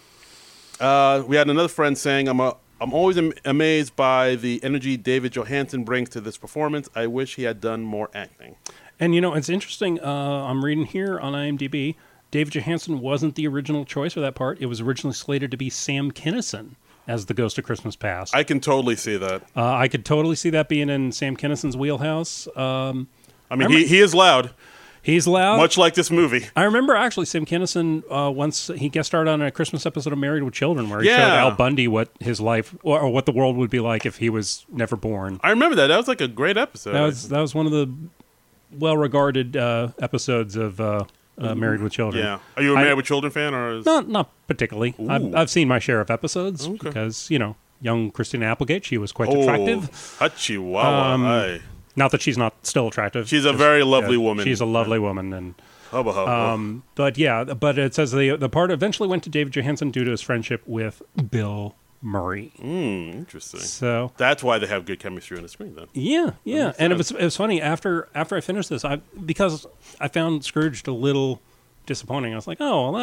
Uh, we had another friend saying, "I'm a, I'm always am- amazed by the energy David Johansen brings to this performance. I wish he had done more acting." And you know, it's interesting. Uh, I'm reading here on IMDb. David Johansen wasn't the original choice for that part. It was originally slated to be Sam Kinison as the Ghost of Christmas Past. I can totally see that. uh, I could totally see that being in Sam Kinison's wheelhouse. Um, I mean, I he, he is loud, he's loud. much like this movie. I remember actually Sam Kinison uh, once he guest starred on a Christmas episode of Married with Children where he Yeah. showed Al Bundy what his life or, or what the world would be like if he was never born. I remember that. That was like a great episode. That was that was one of the well-regarded uh, episodes of uh, uh, Married with Children. yeah. Are you a I- Married with Children fan, or is... Not not particularly. I've, Ooh. I've seen my share of episodes Okay. because you know young Christina Applegate, she was quite oh, attractive. Hachiwawa. Um, Aye. Not that she's not still attractive. She's a Just- very lovely yeah, woman. She's a lovely woman, and Hubba hubba. um, but yeah, but it says the the part eventually went to David Johansen due to his friendship with Bill Murray. Hmm, interesting. So That's why they have good chemistry on the screen, then. yeah, yeah, makes and it sense. was it was funny after after I finished this, I because I found Scrooged a little disappointing. I was like, oh, well, that was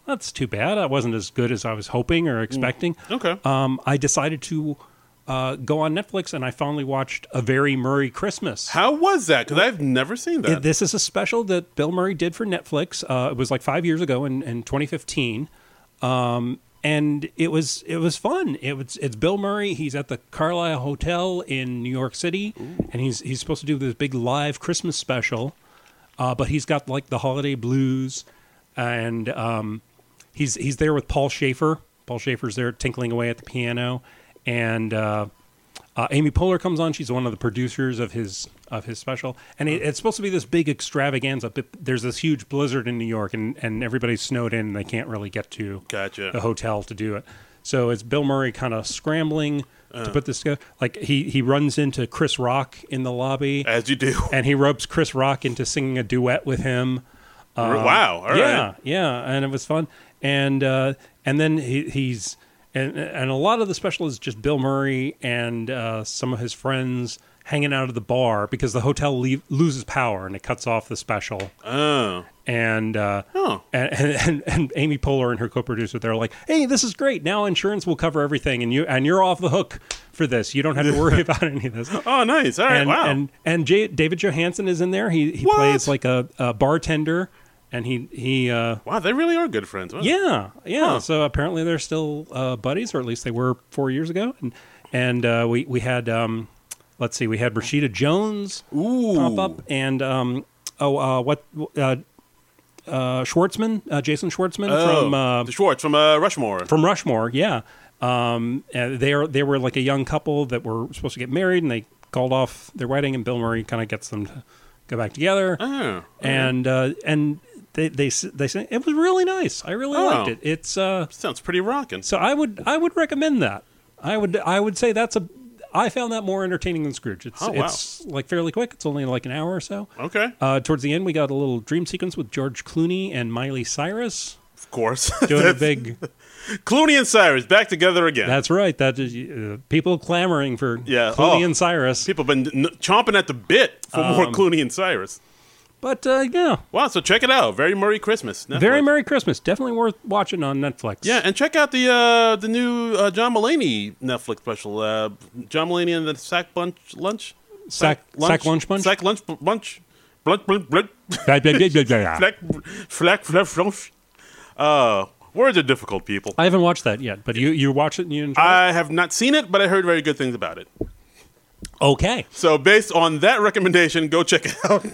that's too bad. That wasn't as good as I was hoping or expecting. Mm. Okay. Um, I decided to uh, go on Netflix, and I finally watched A Very Murray Christmas. How was that? Because I've never seen that. It- this is a special that Bill Murray did for Netflix. Uh, it was like five years ago in, in twenty fifteen. Um, and it was it was fun. It was it's Bill Murray. He's at the Carlisle Hotel in New York City, Ooh. and he's he's supposed to do this big live Christmas special. Uh, but he's got like the holiday blues, and um, he's he's there with Paul Schaefer. Paul Schaefer's there tinkling away at the piano, and uh, uh, Amy Poehler comes on. She's one of the producers of his of his special, and it, it's supposed to be this big extravaganza. But there's this huge blizzard in New York, and, and everybody's snowed in, and they can't really get to Gotcha. the hotel to do it. So it's Bill Murray kind of scrambling uh. to put this together. Like he he runs into Chris Rock in the lobby, as you do, and he ropes Chris Rock into singing a duet with him. Um, wow! All yeah, right. yeah, and it was fun. And uh, and then he, he's and and a lot of the special is just Bill Murray and uh, some of his friends hanging out at the bar because the hotel leave, loses power and it cuts off the special. Oh. And, uh, oh. and, and and Amy Poehler and her co-producer, they're like, "Hey, this is great. Now insurance will cover everything, and you and you're off the hook for this. You don't have to worry about any of this." Oh, nice. All right. And, wow. And and J- David Johansen is in there. He he What? plays like a, a bartender, and he he. Uh, wow, they really are good friends. Wow. Yeah, yeah. Huh. So apparently they're still uh, buddies, or at least they were four years ago. And and uh, we we had um, let's see, we had Rashida Jones Ooh. pop up, and um, oh, uh, what uh, uh, Schwartzman, uh, Jason Schwartzman oh, from uh, the Schwartz from uh, Rushmore. From Rushmore, yeah. Um, and they are they were like a young couple that were supposed to get married, and they called off their wedding, and Bill Murray kind of gets them to go back together. Oh, and uh, and they they they say it was really nice. I really Oh. liked it. It's uh, sounds pretty rocking. so I would I would recommend that. I would I would say that's a I found that more entertaining than Scrooge. It's Oh, wow. it's like fairly quick. It's only like an hour or so. Okay. Uh, towards the end, we got a little dream sequence with George Clooney and Miley Cyrus Of course. doing a big. Clooney and Cyrus back together again. That's right. That is, uh, people clamoring for Yeah. Clooney Oh. and Cyrus. People have been n- chomping at the bit for more Um, Clooney and Cyrus. But uh, yeah, Wow, so check it out. Very Merry Christmas. Netflix. very Merry Christmas. Definitely worth watching on Netflix. Yeah, and check out the uh, the new uh, John Mulaney Netflix special. Uh, John Mulaney and the Sack Bunch Lunch. Sack Sack Lunch Bunch. Sack Lunch bu- Bunch. Blunt, blunt, blunt. Blah, blah, blah, blah, blah. Flack, flack, flack, flack. Uh, words are difficult, people. I haven't watched that yet, but you you watch it and you enjoy it? I have not seen it, but I heard very good things about it. Okay. So based on that recommendation, go check it out.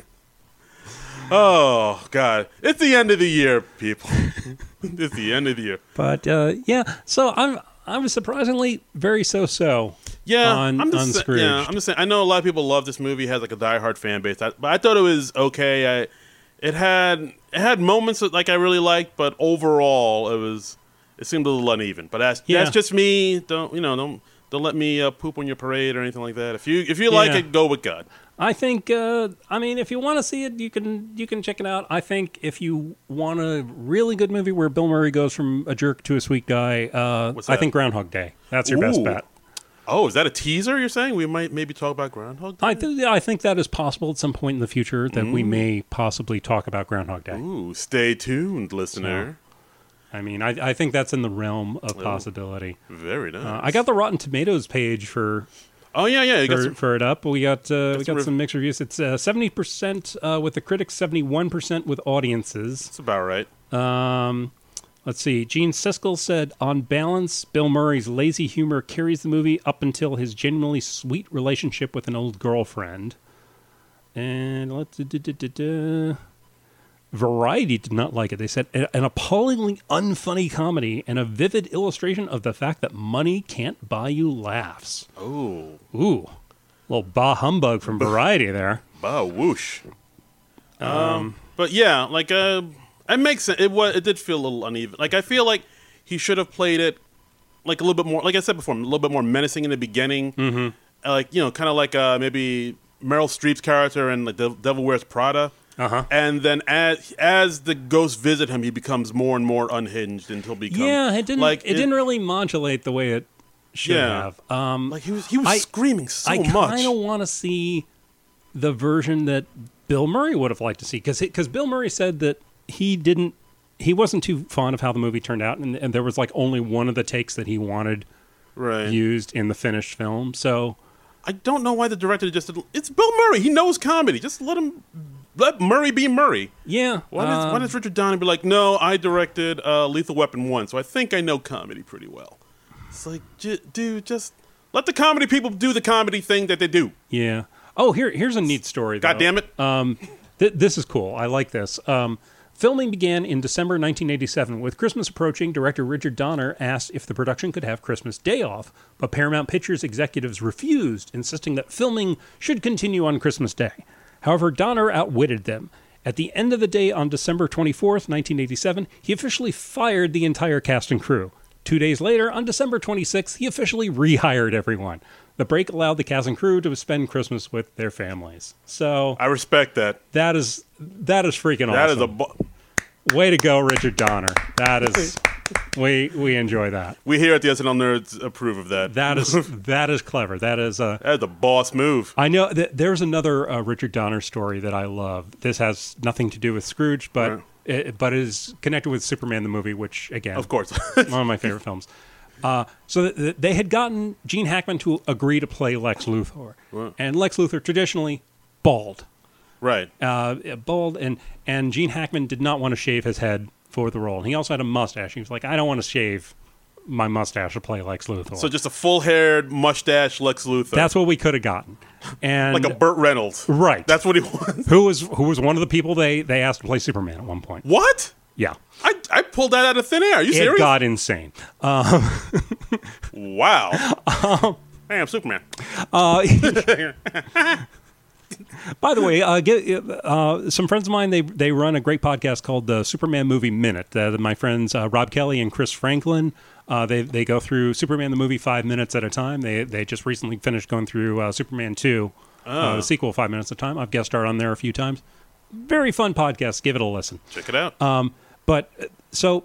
Oh, God. It's the end of the year, people. It's the end of the year. But uh, yeah, so I'm I'm surprisingly very so-so Yeah, on, I'm just on sa- Scrooge. yeah, I'm just saying. I know a lot of people love this movie. It has like a diehard fan base, I, but I thought it was okay. I, it had it had moments that like I really liked, but overall it was it seemed a little uneven. But that's Yeah. that's just me. Don't you know? Don't don't let me uh, poop on your parade or anything like that. If you if you like Yeah. it, go with God. I think, uh, I mean, if you want to see it, you can you can check it out. I think if you want a really good movie where Bill Murray goes from a jerk to a sweet guy, uh, What's I that? think Groundhog Day. That's your best Ooh. bet. Oh, is that a teaser? You're saying we might maybe talk about Groundhog Day? I, th- I think that is possible at some point in the future that we may possibly talk about Groundhog Day. Ooh, stay tuned, listener. I mean, I, I think that's in the realm of possibility. Very nice. Uh, I got the Rotten Tomatoes page for oh yeah, yeah. You got for, some, for it up. We got uh, we some got rev- some mixed reviews. It's uh, seventy percent uh, with the critics, seventy-one percent with audiences. that's about right. Um, let's see. Gene Siskel said, on balance, Bill Murray's lazy humor carries the movie up until his genuinely sweet relationship with an old girlfriend. And let's... Da, da, da, da. Variety did not like it. They said, an appallingly unfunny comedy and a vivid illustration of the fact that money can't buy you laughs. Oh, Ooh. Little bah humbug from Variety there. bah whoosh. Um, but yeah, like uh, it makes sense. It was. It did feel a little uneven. Like I feel like he should have played it like a little bit more. Like I said before, a little bit more menacing in the beginning. Mm-hmm. Like you know, kind of like uh, maybe Meryl Streep's character in like the Devil Wears Prada. Uh-huh. And then as as the ghosts visit him, he becomes more and more unhinged until become Yeah, it didn't. like it, didn't really modulate the way it should Yeah. have. Um, like he was he was I- screaming so I much. kind of want to see the version that Bill Murray would have liked to see, because because Bill Murray said that he didn't he wasn't too fond of how the movie turned out, and, and there was like only one of the takes that he wanted right. used in the finished film. So I don't know why the director just did, it's Bill Murray. He knows comedy. Just let him let Murray be Murray. Yeah. Why does, um, why does Richard Donner be like, no, I directed uh, Lethal Weapon one, so I think I know comedy pretty well. It's like, j- dude, just let the comedy people do the comedy thing that they do. Yeah. Oh, here here's a neat story, though. God damn it. Um, th- this is cool. I like this. Um, filming began in December nineteen eighty-seven. With Christmas approaching, director Richard Donner asked if the production could have Christmas Day off, but Paramount Pictures executives refused, insisting that filming should continue on Christmas Day. However, Donner outwitted them. At the end of the day on December twenty-fourth, nineteen eighty-seven, he officially fired the entire cast and crew. Two days later, on December twenty-sixth, he officially rehired everyone. The break allowed the cast and crew to spend Christmas with their families. So I respect that. that is that is freaking That awesome. is a bo- Way to go, Richard Donner. That is we we enjoy that. we here at the S N L Nerds approve of that. That is that is clever. That is a. That is a boss move. I know that there's another uh, Richard Donner story that I love. This has nothing to do with Scrooge, but Right. it, but is connected with Superman the movie, which again, Of course. one of my favorite films. Uh, so th- th- they had gotten Gene Hackman to agree to play Lex Luthor, Wow. and Lex Luthor traditionally bald, Right. uh, bald, and and Gene Hackman did not want to shave his head for the role. And he also had a mustache. He was like, I don't want to shave my mustache to play Lex Luthor. So just a full-haired, mustache Lex Luthor. That's what we could have gotten, and like a Burt Reynolds. right. That's what he wants. who was who was one of the people they they asked to play Superman at one point. What? Yeah, I, I pulled that out of thin air. Are you it serious? got insane. Wow. Hey, I'm Superman. Uh, by the way, uh, get, uh, some friends of mine, they they run a great podcast called the Superman Movie Minute. Uh, my friends uh, Rob Kelly and Chris Franklin, uh, they they go through Superman the movie five minutes at a time. They they just recently finished going through uh, Superman two, uh, the sequel, five minutes at a time. I've guest starred on there a few times. Very fun podcast. Give it a listen. Check it out. Um, but uh, so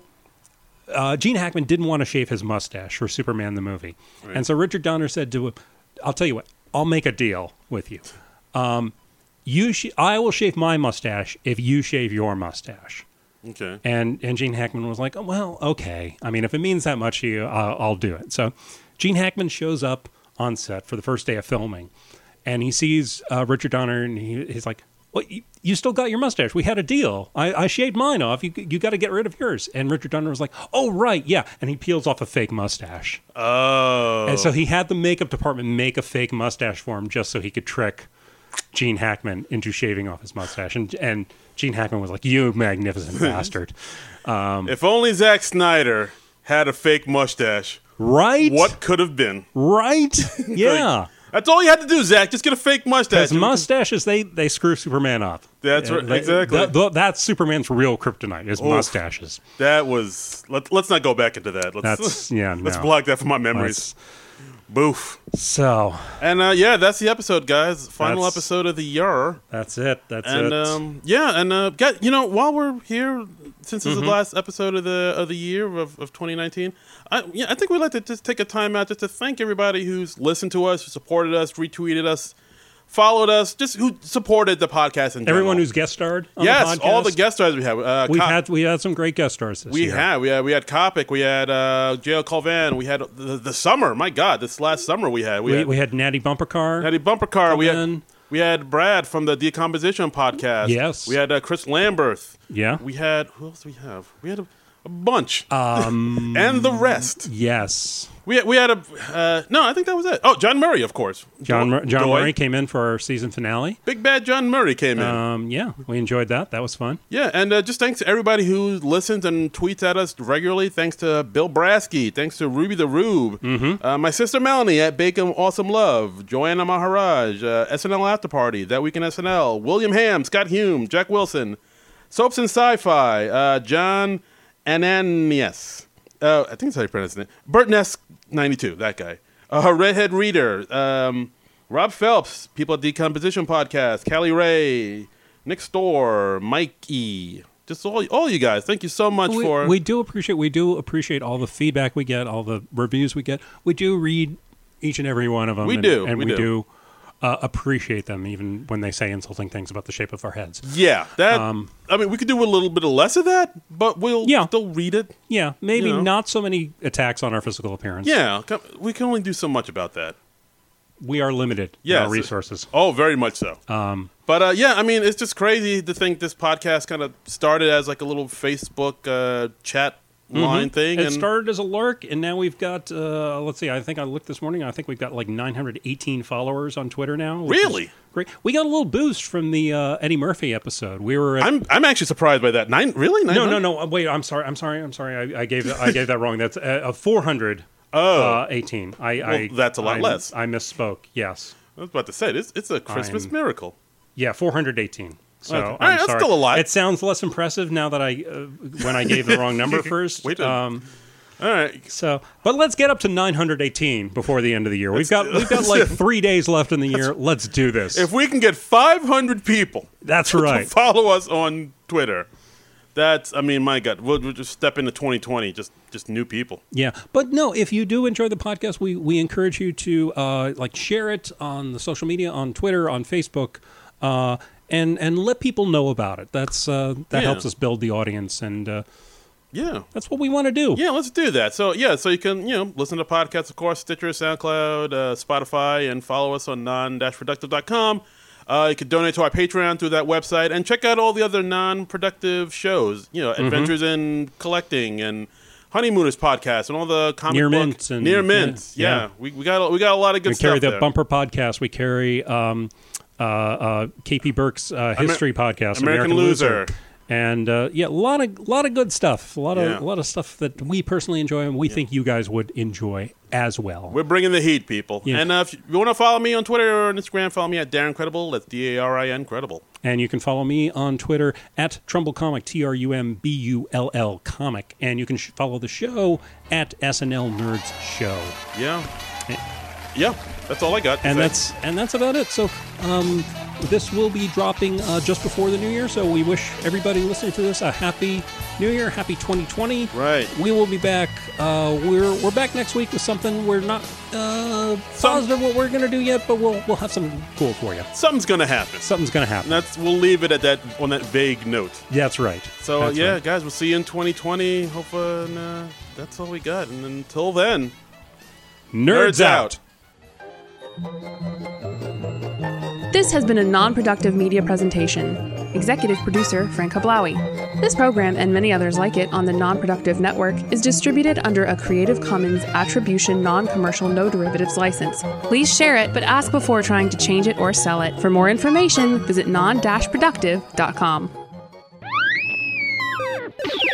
uh, Gene Hackman didn't want to shave his mustache for Superman the movie, Right. and so Richard Donner said to him, "I'll tell you what, I'll make a deal with you. Um, you, sh- I will shave my mustache if you shave your mustache." Okay. And and Gene Hackman was like, oh, "Well, okay. I mean, if it means that much to you, I'll, I'll do it." So Gene Hackman shows up on set for the first day of filming, and he sees uh, Richard Donner, and he, he's like, "Well, you, you still got your mustache. We had a deal. I, I shaved mine off. You you got to get rid of yours." And Richard Donner was like, "Oh, right, yeah." And he peels off a fake mustache. Oh. And so he had the makeup department make a fake mustache for him just so he could trick Gene Hackman into shaving off his mustache. And and Gene Hackman was like, "You magnificent bastard." Um, if only Zack Snyder had a fake mustache, right? what could have been? Right? Yeah. That's all you had to do, Zach. Just get a fake mustache. Because mustaches, they, they screw Superman up. That's right. They- Exactly. th- th- that's Superman's real kryptonite, is Oof. mustaches. That was. Let, let's not go back into that. Let's, That's, yeah, Let's no. block that from my memories. Let's- Boof. So, And uh, yeah, that's the episode, guys. Final That's- episode of the year. that's it. That's And it. um, yeah, and uh, get, you know, while we're here, since this is Mm-hmm. the last episode of the of the year of, of twenty nineteen, I, yeah, I think we'd like to just take a time out just to thank everybody who's listened to us, who supported us, retweeted us, followed us, just who supported the podcast in general. Everyone who's guest starred on yes, the podcast. all the guest stars we have. Uh, We've Cop- had, we had some great guest stars this we year. had we had we had Kopic, we had uh, J L Colvan, we had the, the summer. My God, this last summer we had we, We, had we had Natty Bumper Car. Natty Bumper Car. We had Colvan. we had Brad from the Decomposition podcast. Yes. we had uh, Chris Lamberth. Yeah. We had who else do we have? We had a, a bunch, Um, and the rest. yes. We had, we had a uh, no, I think that was it. Oh, John Murray, of course. John, Do- Mur- John Doy. Murray came in for our season finale. Big Bad John Murray came in. Um, yeah, we enjoyed that. That was fun. Yeah, and uh, just thanks to everybody who listens and tweets at us regularly. Thanks to Bill Brasky. Thanks to Ruby the Rube. Mm-hmm. Uh, my sister Melanie at Bacon Awesome Love. Joanna Maharaj. Uh, S N L After Party. That Week in S N L. William Ham. Scott Hume. Jack Wilson. Soaps and Sci-Fi. Uh, John Ananias. Uh, I think that's how you pronounce it. Bert Ness ninety-two. That guy. Uh, Redhead Reader. Um, Rob Phelps. People at Decomposition Podcast. Callie Ray. Nick Storr. Mike E. Just all, all you guys. Thank you so much We, for. we do appreciate we do appreciate all the feedback we get, all the reviews we get. We do read each and every one of them. We and, do, and we we, do. do. uh, appreciate them even when they say insulting things about the shape of our heads. Yeah, that. Um, I mean, we could do a little bit of less of that, but we'll Yeah. still read it. Yeah, maybe You know. not so many attacks on our physical appearance. Yeah, co- we can only do so much about that. We are limited in Yes. our resources. Oh, very much so. Um, But uh, yeah, I mean, it's just crazy to think this podcast kind of started as like a little Facebook uh, chat line thing. It and started as a lark, and now we've got, uh, let's see, I think I looked this morning, I think we've got like nine hundred eighteen followers on Twitter now. which is Really? Great. We got a little boost from the uh, Eddie Murphy episode. We were at, I'm I'm actually surprised by that. Nine really? no, no, nine hundred? no. Wait, I'm sorry. I'm sorry. I'm sorry. I, I gave I gave that wrong. That's uh, uh, four hundred Oh, uh, eighteen. I, I that's a lot I, less. I misspoke. Yes. I was about to say it's it's a Christmas I'm- miracle. Yeah, four hundred eighteen. So Okay. All I'm right, that's sorry. still a lot. It sounds less impressive now that I uh, when I gave the wrong number first. Wait a- um, All right, So, but let's get up to nine hundred eighteen before the end of the year. We've got we've got like three days left in the year. Let's do this. if we can get five hundred people That's to right. follow us on Twitter, that's I mean, my God, we'll, we'll just step into twenty twenty, just just new people. Yeah, but no, if you do enjoy the podcast, we we encourage you to uh, like share it on the social media, on Twitter, on Facebook, uh, and and let people know about it. That's uh, that Yeah. helps us build the audience, and uh, Yeah. that's what we want to do. Yeah, let's do that. So yeah, so you can you know listen to podcasts, of course, Stitcher, SoundCloud, uh, Spotify, and follow us on non dash productive dot com. Uh, you can donate to our Patreon through that website, and check out all the other non-productive shows. You know, Mm-hmm. Adventures in Collecting and Honeymooners podcast, and all the comic Near book Mint and- Near Mint. yeah, Yeah, yeah. we we got we got a lot of good We stuff carry the there. Bumper podcast. We carry um, uh, uh, K P Burke's uh, history podcast, American Loser. and uh, yeah, a lot of lot of good stuff. A lot of Yeah. a lot of stuff that we personally enjoy, and we think you guys would enjoy as well. We're bringing the heat, people. Yeah. And uh, if you want to follow me on Twitter or on Instagram, follow me at Darren Credible. That's D A R I N Credible. And you can follow me on Twitter at Trumbull Comic, T R U M B U L L Comic. And you can sh- follow the show at S N L Nerds Show. Yeah. Yeah, that's all I got. to And say. that's and that's about it. So um, this will be dropping uh, just before the new year. So we wish everybody listening to this a happy new year, happy twenty twenty. Right. We will be back. Uh, we're we're back next week with something we're not uh, positive what we're gonna do yet, but we'll we'll have something cool for you. Something's gonna happen. Something's gonna happen. And that's we'll leave it at that on that vague note. That's right. So That's yeah, right. guys, we'll see you in twenty twenty. Hopefully, and, uh, that's all we got. And until then, Nerds, Nerds out. out. This has been a non-productive media presentation. Executive producer Frank Hablawi. This program and many others like it on the Non-Productive Network is distributed under a Creative Commons Attribution Non-Commercial No Derivatives license. Please share it, but ask before trying to change it or sell it. For more information, visit non dash productive dot com.